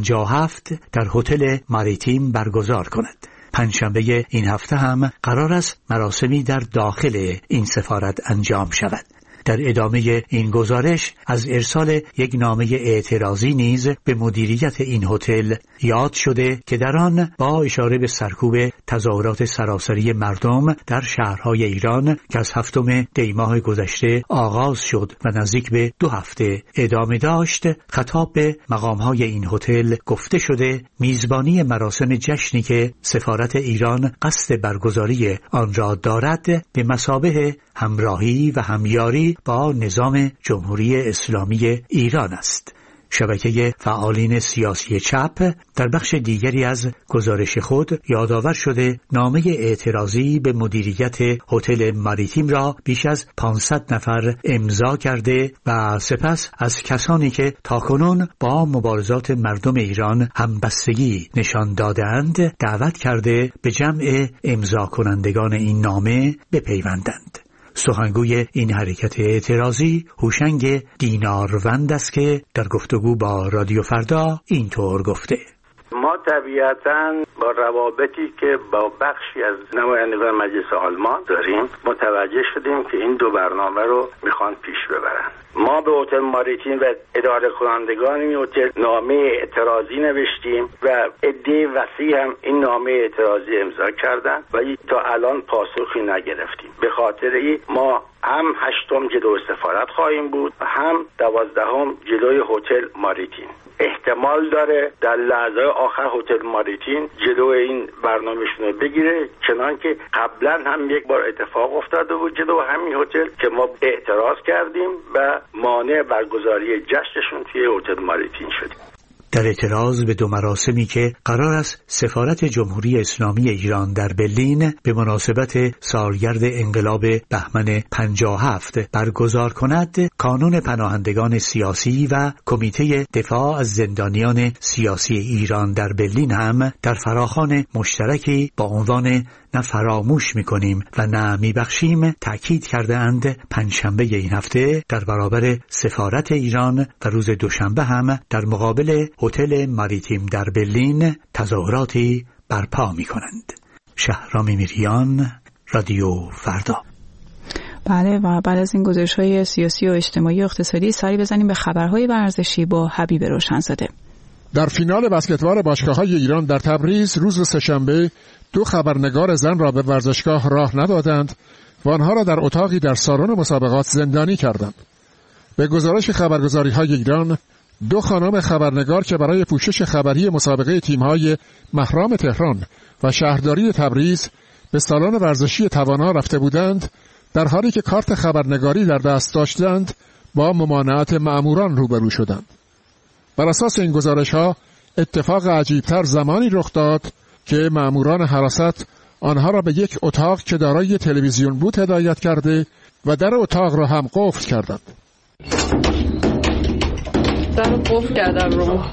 57 در هتل ماریتیم برگزار کند. پنجشنبه این هفته هم قرار است مراسمی در داخل این سفارت انجام شود. در ادامه این گزارش از ارسال یک نامه اعتراضی نیز به مدیریت این هتل یاد شده که در آن با اشاره به سرکوب تظاهرات سراسری مردم در شهرهای ایران که از 7 دی ماه گذشته آغاز شد و نزدیک به 2 هفته ادامه داشت، خطاب به مقامهای این هتل گفته شده میزبانی مراسم جشنی که سفارت ایران قصد برگزاری آن را دارد به مثابه همراهی و همیاری با نظام جمهوری اسلامی ایران است. شبکه فعالین سیاسی چپ در بخش دیگری از گزارش خود یادآور شده نامه اعتراضی به مدیریت هتل ماریتیم را بیش از 500 نفر امضا کرده و سپس از کسانی که تاکنون با مبارزات مردم ایران همبستگی نشان دادند دعوت کرده به جمع امضا کنندگان این نامه بپیوندند. سخنگوی این حرکت اعتراضی هوشنگ دیناروند است که در گفتگو با رادیو فردا اینطور گفته: ما طبیعتاً با روابطی که با بخشی از نمایندگان مجلس آلمان داریم متوجه شدیم که این 2 برنامه رو میخوان پیش ببرن. ما به هتل ماریتیم و اداره کنندگان این هتل نامه اعتراضی نوشتیم و عده وسیع هم این نامه اعتراضی امضا کردن و تا الان پاسخی نگرفتیم. به خاطر این ما هم 8 جلوی سفارت خواهیم بود و هم 12 جلوی هتل ماریتیم. احتمال داره در لحظه آخر هتل ماریتیم جلوی این برنامه‌شون بگیره، چنان که قبلا هم یک بار اتفاق افتاده بود جلو همین هتل که ما اعتراض کردیم و مانع برگزاری جشنشون توی هتل ماریتیم شدیم. در اعتراض به 2 مراسمی که قرار است سفارت جمهوری اسلامی ایران در برلین به مناسبت سالگرد انقلاب بهمن 57 برگزار کند، کانون پناهندگان سیاسی و کمیته دفاع از زندانیان سیاسی ایران در برلین هم در فراخوان مشترکی با عنوان نه فراموش می‌کنیم و نه می‌بخشیم تأکید کرده‌اند پنجشنبه این هفته در برابر سفارت ایران و روز دوشنبه هم در مقابل هتل ماریتیم در برلین تظاهراتی برپا می‌کنند. شهرام میریان، رادیو فردا. بله، و بعد از این گزارش‌های سیاسی و اجتماعی و اقتصادی سری بزنیم به خبرهای ورزشی با حبیب روشنزاده. در فینال بسکتبال باشگاه‌های ایران در تبریز روز سه‌شنبه 2 خبرنگار زن را به ورزشگاه راه ندادند و آنها را در اتاقی در سالن مسابقات زندانی کردند. به گزارش خبرگزاری‌های ایران، 2 خانم خبرنگار که برای پوشش خبری مسابقه تیم‌های مهرام تهران و شهرداری تبریز به سالن ورزشی توانا رفته بودند، در حالی که کارت خبرنگاری در دست داشتند با ممانعت مأموران روبرو شدند. بر اساس این گزارش‌ها اتفاق عجیب‌تر زمانی رخ داد که مأموران حراست آنها را به یک اتاق که دارای تلویزیون بود هدایت کرده و در اتاق را هم قفل کردند. در قفل کردن رو.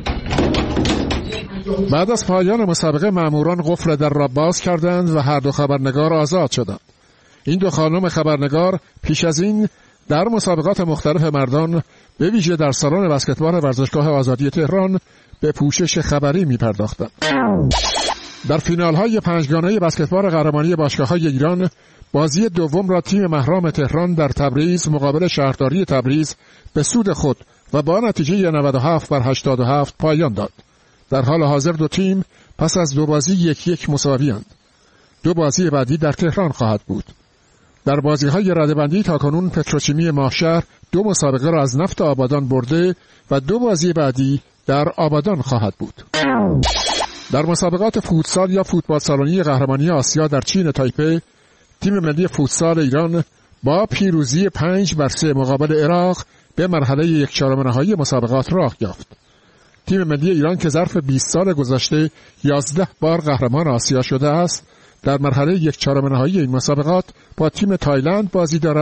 بعد از پایان مسابقه مأموران قفل در را باز کردند و هر 2 خبرنگار آزاد شدند. این 2 خانم خبرنگار پیش از این در مسابقات مختلف مردان به ویژه در سالن بسکتبال ورزشگاه آزادی تهران به پوشش خبری می پرداختند. در فینال‌های 5گانه بسکتبال قهرمانی باشگاه‌های ایران، بازی دوم را تیم مهرام تهران در تبریز مقابل شهرداری تبریز به سود خود و با نتیجه 97-87 پایان داد. در حال حاضر 2 تیم پس از 2 بازی 1-1 مساوی‌اند. 2 بازی بعدی در تهران خواهد بود. در بازی‌های رده‌بندی تاکنون پتروشیمی ماهشهر 2 مسابقه را از نفت آبادان برده و 2 بازی بعدی در آبادان خواهد بود. در مسابقات فوتسال یا فوتبال سالنی قهرمانی آسیا در چین تایپه، تیم ملی فوتسال ایران با پیروزی 5-3 مقابل عراق به مرحله 1/4 نهایی مسابقات راه یافت. تیم ملی ایران که ظرف 20 سال گذشته 11 بار قهرمان آسیا شده است، در مرحله 1/4 نهایی این مسابقات با تیم تایلند بازی دارد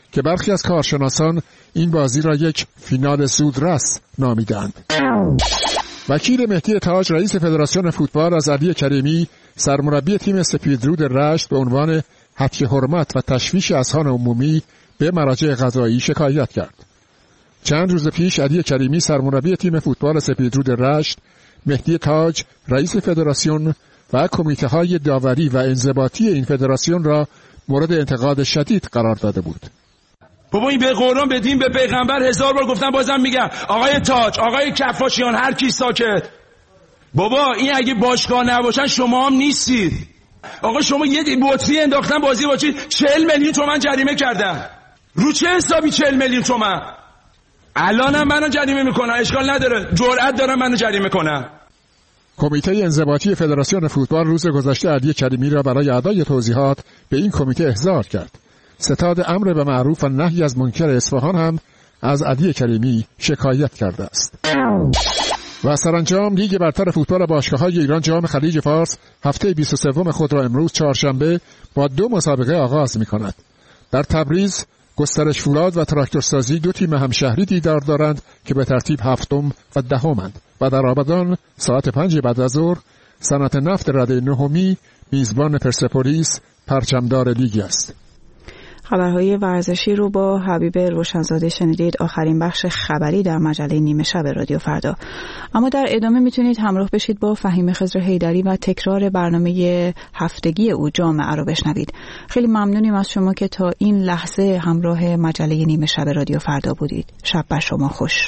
که برخی از کارشناسان این بازی را یک فینال زودرس نامیدند. وکیل مهدی تاج رئیس فدراسیون فوتبال از علی کریمی سرمربی تیم سپیدرود رشت به عنوان هتک حرمت و تشویش اذهان عمومی به مراجع قضایی شکایت کرد. چند روز پیش علی کریمی سرمربی تیم فوتبال سپیدرود رشت، مهدی تاج رئیس فدراسیون و کمیته‌های داوری و انضباطی این فدراسیون را مورد انتقاد شدید قرار داده بود. بابا این به قرآن بدین به پیغمبر 1000 بار گفتم بازم میگم آقای تاج، آقای کفاشیان، هر کی ساکت. بابا این اگه باشگاه نباشن شما هم نیستید. آقا شما یه بطری انداختن بازی باشید 40 میلیون تومان جریمه کردن. رو چه حسابی 40 میلیون تومان؟ الانم منو جریمه میکنن، اشکال نداره، جرأت دارم منو جریمه کنن. کمیته انضباطی فدراسیون فوتبال روز گذشته علی کریمی را برای ادای توضیحات به این کمیته احضار کرد. ستاد امر به معروف و نهی از منکر اصفهان هم از علی کریمی شکایت کرده است. و سرانجام لیگ برتر فوتبال باشگاه‌های ایران جام خلیج فارس هفته 23 خود را امروز چهارشنبه با 2 مسابقه آغاز می‌کند. در تبریز گسترش فولاد و تراکتورسازی 2 تیم همشهری دیدار دارند که به ترتیب 7م و 10م‌اند و در آبادان ساعت 5 بعد از ظهر صنعت نفت رده 9 میزبان پرسپولیس پرچمدار لیگ است. خبرهای ورزشی رو با حبیب روشنزاده شنیدید. آخرین بخش خبری در مجله نیمه شب رادیو فردا. اما در ادامه میتونید همراه بشید با فهیم خضر حیدری و تکرار برنامه هفتگی او جامعه رو بشنوید. خیلی ممنونیم از شما که تا این لحظه همراه مجله نیمه شب رادیو فردا بودید. شب بر شما خوش.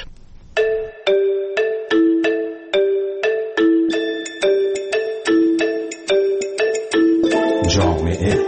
جامعه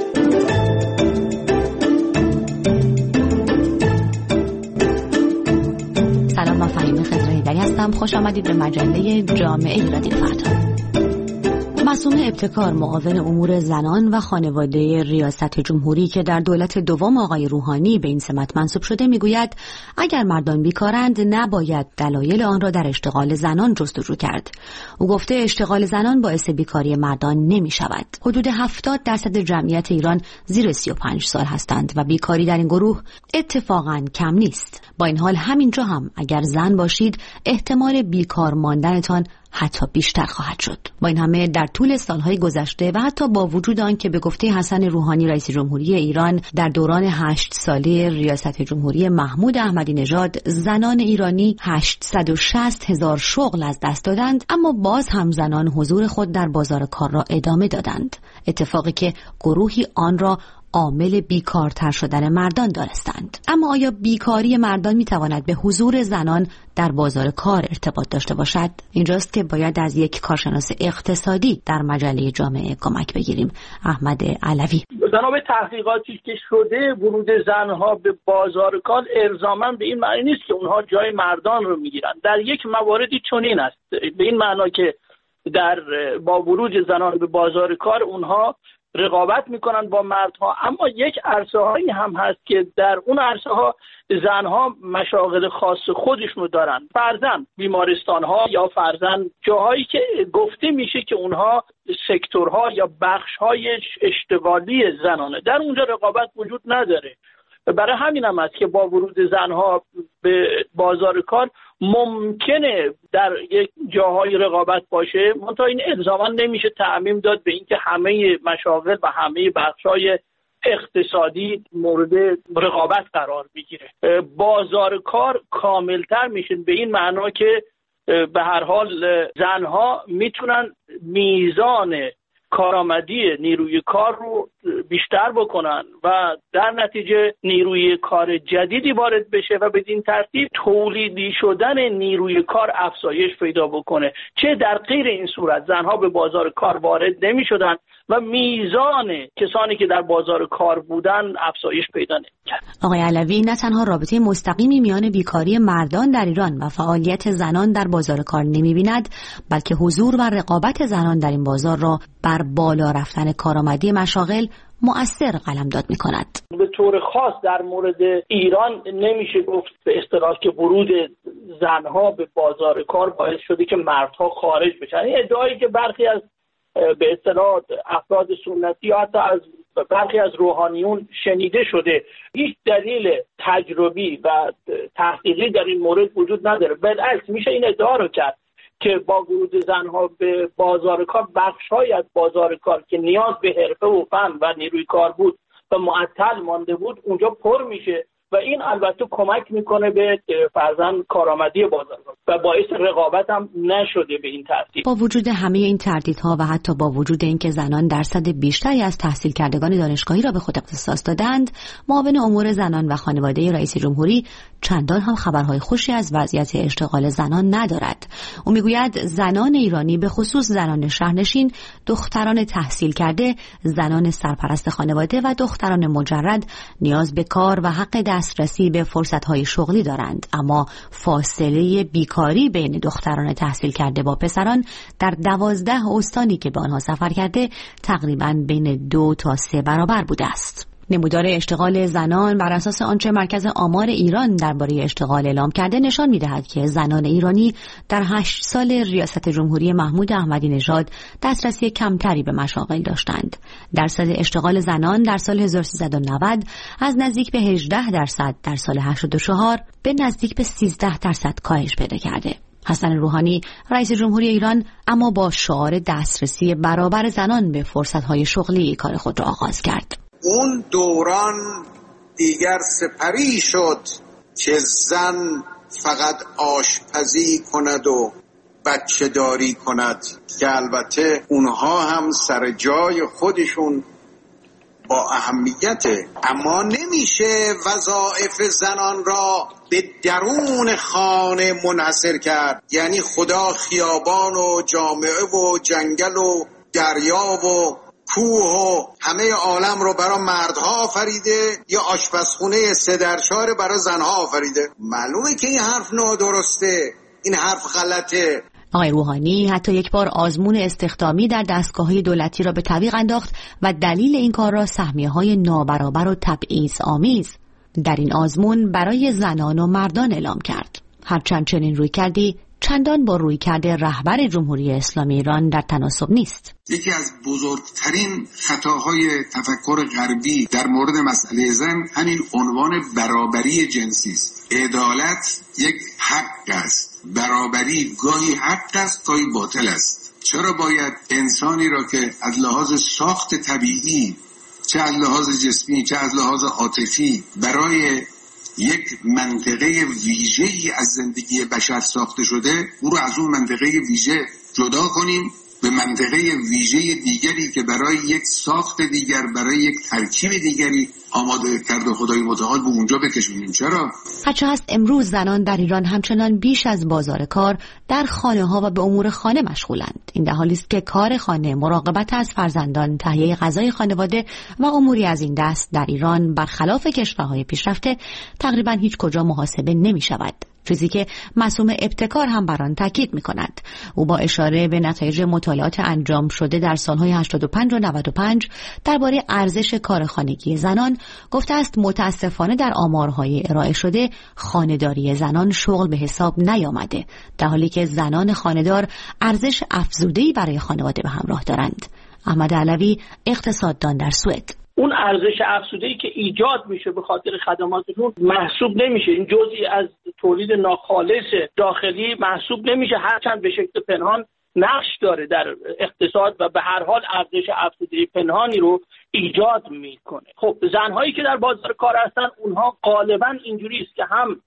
خوش آمدید به مجله جامعه رادیو فردا. معصومه ابتکار معاون امور زنان و خانواده ریاست جمهوری که در دولت دوم آقای روحانی به این سمت منصوب شده میگوید اگر مردان بیکارند نباید دلایل آن را در اشتغال زنان جستجو کرد. او گفته اشتغال زنان باعث بیکاری مردان نمی شود. حدود 70% جمعیت ایران زیر 35 سال هستند و بیکاری در این گروه اتفاقاً کم نیست. با این حال همینجا هم اگر زن باشید احتمال بیکار ماندنتان حتی بیشتر خواهد شد. با این همه در طول سالهای گذشته و حتی با وجود آن که به گفته حسن روحانی رئیس جمهوری ایران در دوران 8 ساله ریاست جمهوری محمود احمدی نژاد زنان ایرانی 860,000 شغل از دست دادند، اما باز هم زنان حضور خود در بازار کار را ادامه دادند، اتفاقی که گروهی آن را عامل بیکارتر شدن مردان دانستند. اما آیا بیکاری مردان میتواند به حضور زنان در بازار کار ارتباط داشته باشد؟ اینجاست که باید از یک کارشناس اقتصادی در مجله جامعه کمک بگیریم. احمد علوی: بنا به تحقیقاتی که شده ورود زنها به بازار کار الزاما به این معنی نیست که اونها جای مردان رو میگیرن. در یک مواردی چنین است، به این معنا که با ورود زنان به بازار کار اونها رقابت میکنن با مردها، اما یک عرصه هایی هم هست که در اون عرصه ها زنها مشاغل خاص خودشونو دارن، فرضاً بیمارستان ها یا فرضاً جاهایی که گفته میشه که اونها سکتورها یا بخش های اشتغالی زنانه، در اونجا رقابت وجود نداره. برای همین هم است که با ورود زنها به بازار کار ممکنه در یک جاهای رقابت باشه، منتها این الزاما نمیشه تعمیم داد به اینکه همه مشاغل و همه بخش‌های اقتصادی مورد رقابت قرار بگیره. بازار کار کاملتر میشه به این معنا که به هر حال زنها میتونن میزان کارآمدی نیروی کار رو بیشتر بکنن و در نتیجه نیروی کار جدیدی وارد بشه و بدین ترتیب تولیدی شدن نیروی کار افزایش پیدا بکنه. چه در غیر این صورت زنها به بازار کار وارد نمی شدن و میزان کسانی که در بازار کار بودن افزایش پیدا نمی‌کرد. آقای علوی نه تنها رابطه مستقیمی میان بیکاری مردان در ایران و فعالیت زنان در بازار کار نمی‌بیند، بلکه حضور و رقابت زنان در این بازار را بر بالا رفتن کارآمدی مشاغل مؤثر قلمداد می‌کند. به طور خاص در مورد ایران نمیشه گفت به اصطلاح که ورود زنها به بازار کار باعث شده که مردها خارج بشن. این ادعایی که برخی از به اصطلاح افراد سنتی یا حتی از و برخی از روحانیون شنیده شده، هیچ دلیل تجربی و تحقیقی در این مورد وجود نداره. بالعکس میشه این ادعا رو کرد که با ورود زنها به بازار کار، بخش‌هایی از بازار کار که نیاز به حرفه و فن و نیروی کار بود و معطل مانده بود اونجا پر میشه و این البته کمک میکنه به فرضاً کارآمدی بازار و باعث رقابت هم نشده به این ترتیب. با وجود همه این تردیدها و حتی با وجود اینکه زنان درصد بیشتری از تحصیل کردگان دانشگاهی را به خود اختصاص دادند، معاون امور زنان و خانواده رئیس جمهوری چندان هم خبرهای خوشی از وضعیت اشتغال زنان ندارد. او میگوید زنان ایرانی به خصوص زنان شهرنشین، دختران تحصیل کرده، زنان سرپرست خانواده و دختران مجرد نیاز به کار و حق دسترسی به فرصت‌های شغلی دارند، اما فاصله بیکاری بین دختران تحصیل کرده با پسران در 12 استانی که به آنها سفر کرده تقریباً بین 2 تا 3 برابر بوده است. نمودار اشتغال زنان بر اساس آنچه مرکز آمار ایران درباره اشتغال اعلام کرده نشان می‌دهد که زنان ایرانی در 8 سال ریاست جمهوری محمود احمدی نژاد دسترسی کمتری به مشاغل داشتند. درصد اشتغال زنان در سال 1390 از نزدیک به 18% در سال 84 به نزدیک به 13% کاهش پیدا کرده. حسن روحانی رئیس جمهوری ایران اما با شعار دسترسی برابر زنان به فرصت‌های شغلی کار خود را آغاز کرد. اون دوران دیگر سپری شد که زن فقط آشپزی کند و بچه داری کند، که البته اونها هم سر جای خودشون با اهمیته، اما نمیشه وظایف زنان را به درون خانه منحصر کرد. یعنی خدا خیابان و جامعه و جنگل و دریا و کوه و همه عالم رو برای مردها آفریده یا آشپزخونه 3 در 4 برای زنها آفریده. معلومه که این حرف نادرسته، این حرف غلطه. آقای روحانی حتی یک بار آزمون استخدامی در دستگاه‌های دولتی را به تعویق انداخت و دلیل این کار را سهمیه‌های نابرابر و تبعیض آمیز در این آزمون برای زنان و مردان اعلام کرد. هرچند چنین روی کردی چندان با روی کرده رهبر جمهوری اسلامی ایران در تناسب نیست. یکی از بزرگترین خطاهای تفکر غربی در مورد مسئله زن همین عنوان برابری جنسی است. عدالت یک حق است، برابری گاهی حق است گاهی باطل است. چرا باید انسانی را که از لحاظ ساخت طبیعی، چه از لحاظ جسمی چه از لحاظ عاطفی، برای یک منطقه ویژه‌ای از زندگی بشر ساخته شده، او رو از اون منطقه ویژه جدا کنیم به منطقه ویژه دیگری که برای یک ساخت دیگر، برای یک ترکیب دیگری آماده کرده خدای متعال به اونجا بکشونیم؟ چرا؟ هرچه هست امروز زنان در ایران همچنان بیش از بازار کار در خانه ها و به امور خانه مشغولند. این در حالی است که کار خانه، مراقبت از فرزندان، تهیه غذای خانواده و اموری از این دست در ایران برخلاف کشورهای پیشرفته تقریبا هیچ کجا محاسبه نمی شود. چیزی که معصوم ابتکار هم بر آن تاکید می‌کند. او با اشاره به نتایج مطالعات انجام شده در سالهای 85 و 95 درباره ارزش کار خانگی زنان گفته است متاسفانه در آمارهای ارائه شده خانه‌داری زنان شغل به حساب نیامده، در حالی که زنان خانه‌دار ارزش افزوده‌ای برای خانواده به همراه دارند. احمد علوی، اقتصاددان در سوئد: اون ارزش افزوده‌ای که ایجاد میشه به خاطر خدماتشون محسوب نمیشه. این جزئی از تولید ناخالص داخلی محسوب نمیشه، هرچند به شکل پنهان نقش داره در اقتصاد و به هر حال ارزش افزوده پنهانی رو ایجاد میکنه. خب زنهایی که در بازار کار هستن اونها غالبا اینجوری است که هم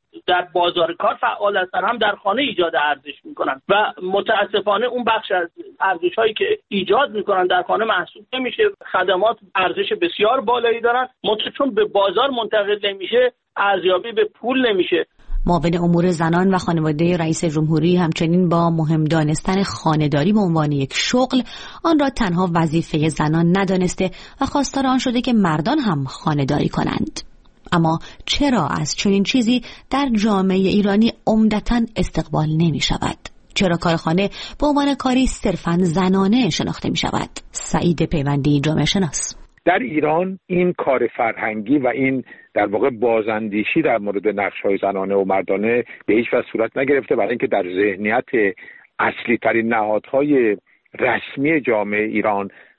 در بازار کار فعال هستن هم در خانه ایجاد ارزش میکنن و متاسفانه اون بخش از ارزش هایی که ایجاد میکنن در خانه محسوب نمیشه. خدمات ارزش بسیار بالایی دارن، چون به بازار منتقل نمیشه ارزیابی به پول نمیشه. معاون امور زنان و خانواده رئیس جمهوری همچنین با مهم دانستن خانه‌داری به عنوان یک شغل آن را تنها وظیفه زنان ندانسته و خواستار آن شده که مردان هم خانه‌داری کنند. اما چرا از چنین چیزی در جامعه ایرانی عمدتاً استقبال نمی شود؟ چرا کار خانه به عنوان کاری صرفاً زنانه شناخته می شود؟ سعید پیوندی، جامعه شناس: در ایران این کار فرهنگی و این در واقع بازاندیشی در مورد نقش‌های زنانه و مردانه به هیچ وجه صورت نگرفته، برای اینکه در ذهنیت اصلی ترین نهادهای رسمی جامعه ایران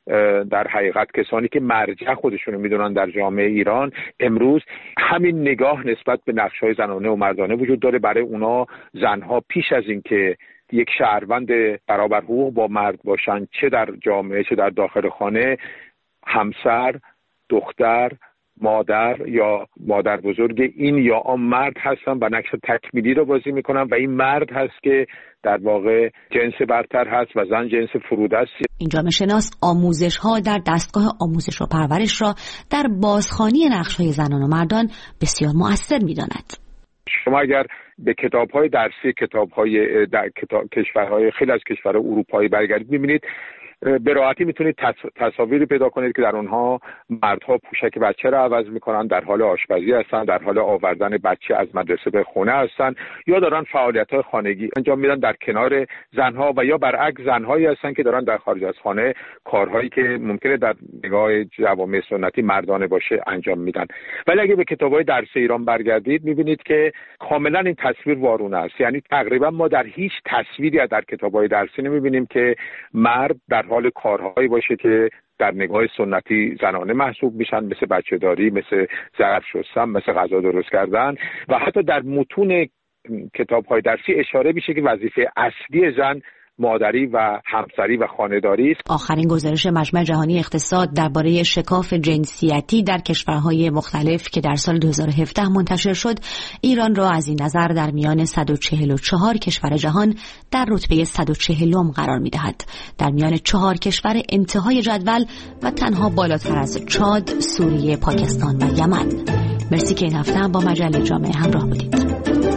در حقیقت کسانی که مرجع خودشونو میدونن در جامعه ایران امروز همین نگاه نسبت به نقش‌های زنانه و مردانه وجود داره. برای اونا زنها پیش از این که یک شهروند برابر حقوق با مرد باشن، چه در جامعه چه در داخل خانه، همسر، دختر، مادر یا مادر بزرگ این یا آن مرد هستن و نقش تکمیلی رو بازی میکنن و این مرد هست که در واقع جنس برتر هست و زن جنس فرودست. این جامعه شناس آموزش ها در دستگاه آموزش و پرورش را در بازخوانی نقش‌های زنان و مردان بسیار مؤثر می‌داند. شما اگر به کتاب‌های درسی کشورهای خیلی از کشورهای اروپایی برگردید می‌بینید به راحتی میتونید تصاویری پیدا کنید که در اونها مردها پوشک بچه را عوض میکنن، در حال آشپزی هستن، در حال آوردن بچه از مدرسه به خونه هستن یا دارن فعالیت‌های خانگی انجام میدن در کنار زنها و یا برعکس زنهایی هستن که دارن در خارج از خانه کارهایی که ممکنه در نگاه جوامع سنتی مردانه باشه انجام میدن. ولی اگه به کتاب‌های درسی ایران برگردید میبینید که کاملا این تصویر وارونه است. یعنی تقریبا ما در هیچ تصویری در کتاب‌های درسی نمیبینیم که مرد در حال کارهایی باشه که در نگاه سنتی زنانه محسوب میشن، مثل بچه‌داری، مثل ظرف شستن، مثل غذا درست کردن و حتی در متون کتاب‌های درسی اشاره میشه که وظیفه اصلی زن مادری و همسری و خانه‌داری است. آخرین گزارش مجمع جهانی اقتصاد درباره شکاف جنسیتی در کشورهای مختلف که در سال 2017 منتشر شد، ایران را از این نظر در میان 144 کشور جهان در رتبه 140 قرار می‌دهد. در میان 4 کشور انتهای جدول و تنها بالاتر از چاد، سوریه، پاکستان و یمن. مرسی که این هفته با مجله جامعه همراه بودید.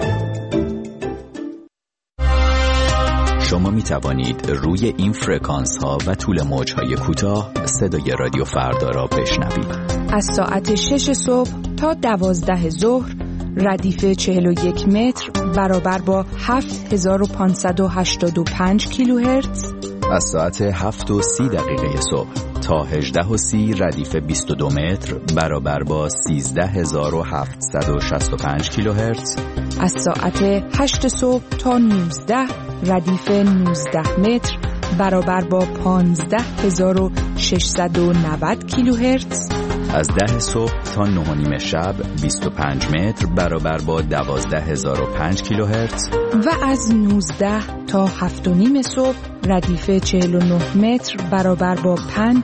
شما می توانید روی این فرکانس ها و طول موج های کوتاه صدای رادیو فردا را بشنوید. از ساعت 6 صبح تا 12 ظهر ردیف 41 متر برابر با 7585 کیلوهرتز. از ساعت 7:30 صبح تا 18:30 ردیف 22 متر برابر با 13765 کیلوهرتز. از ساعت 8 صبح تا 19 ردیف 19 متر برابر با 15690 کیلوهرتز. از 10 صبح تا 9:30 شب 25 متر برابر با 12005 کیلوهرتز. و از 19 تا 7:30 صبح ردیف 49 متر برابر با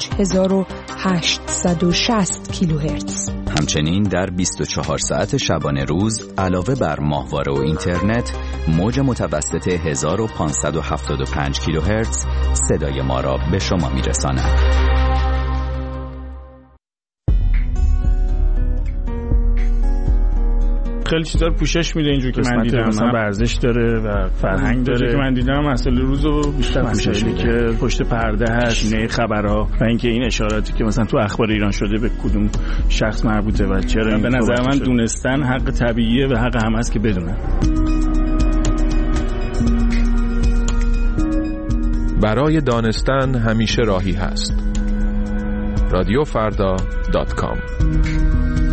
5860 کیلوهرتز. همچنین در 24 ساعت شبانه روز علاوه بر ماهواره و اینترنت موج متوسط 1575 کیلوهرتز صدای ما را به شما میرساند. خیلی چیزا رو پوشش میده اینجور که من دیدم، مثلا ورزش داره و فرهنگ داره که من دیدم. مسئله روزو بیشتر پوشش میده که پشت پرده هست، نه خبرها و اینکه این اشاراتی که مثلا تو اخبار ایران شده به کدوم شخص مربوطه و چرا. به نظر من دونستن حق طبیعیه و حق هم هست که بدونن. برای دانستن همیشه راهی هست. رادیوفردا.com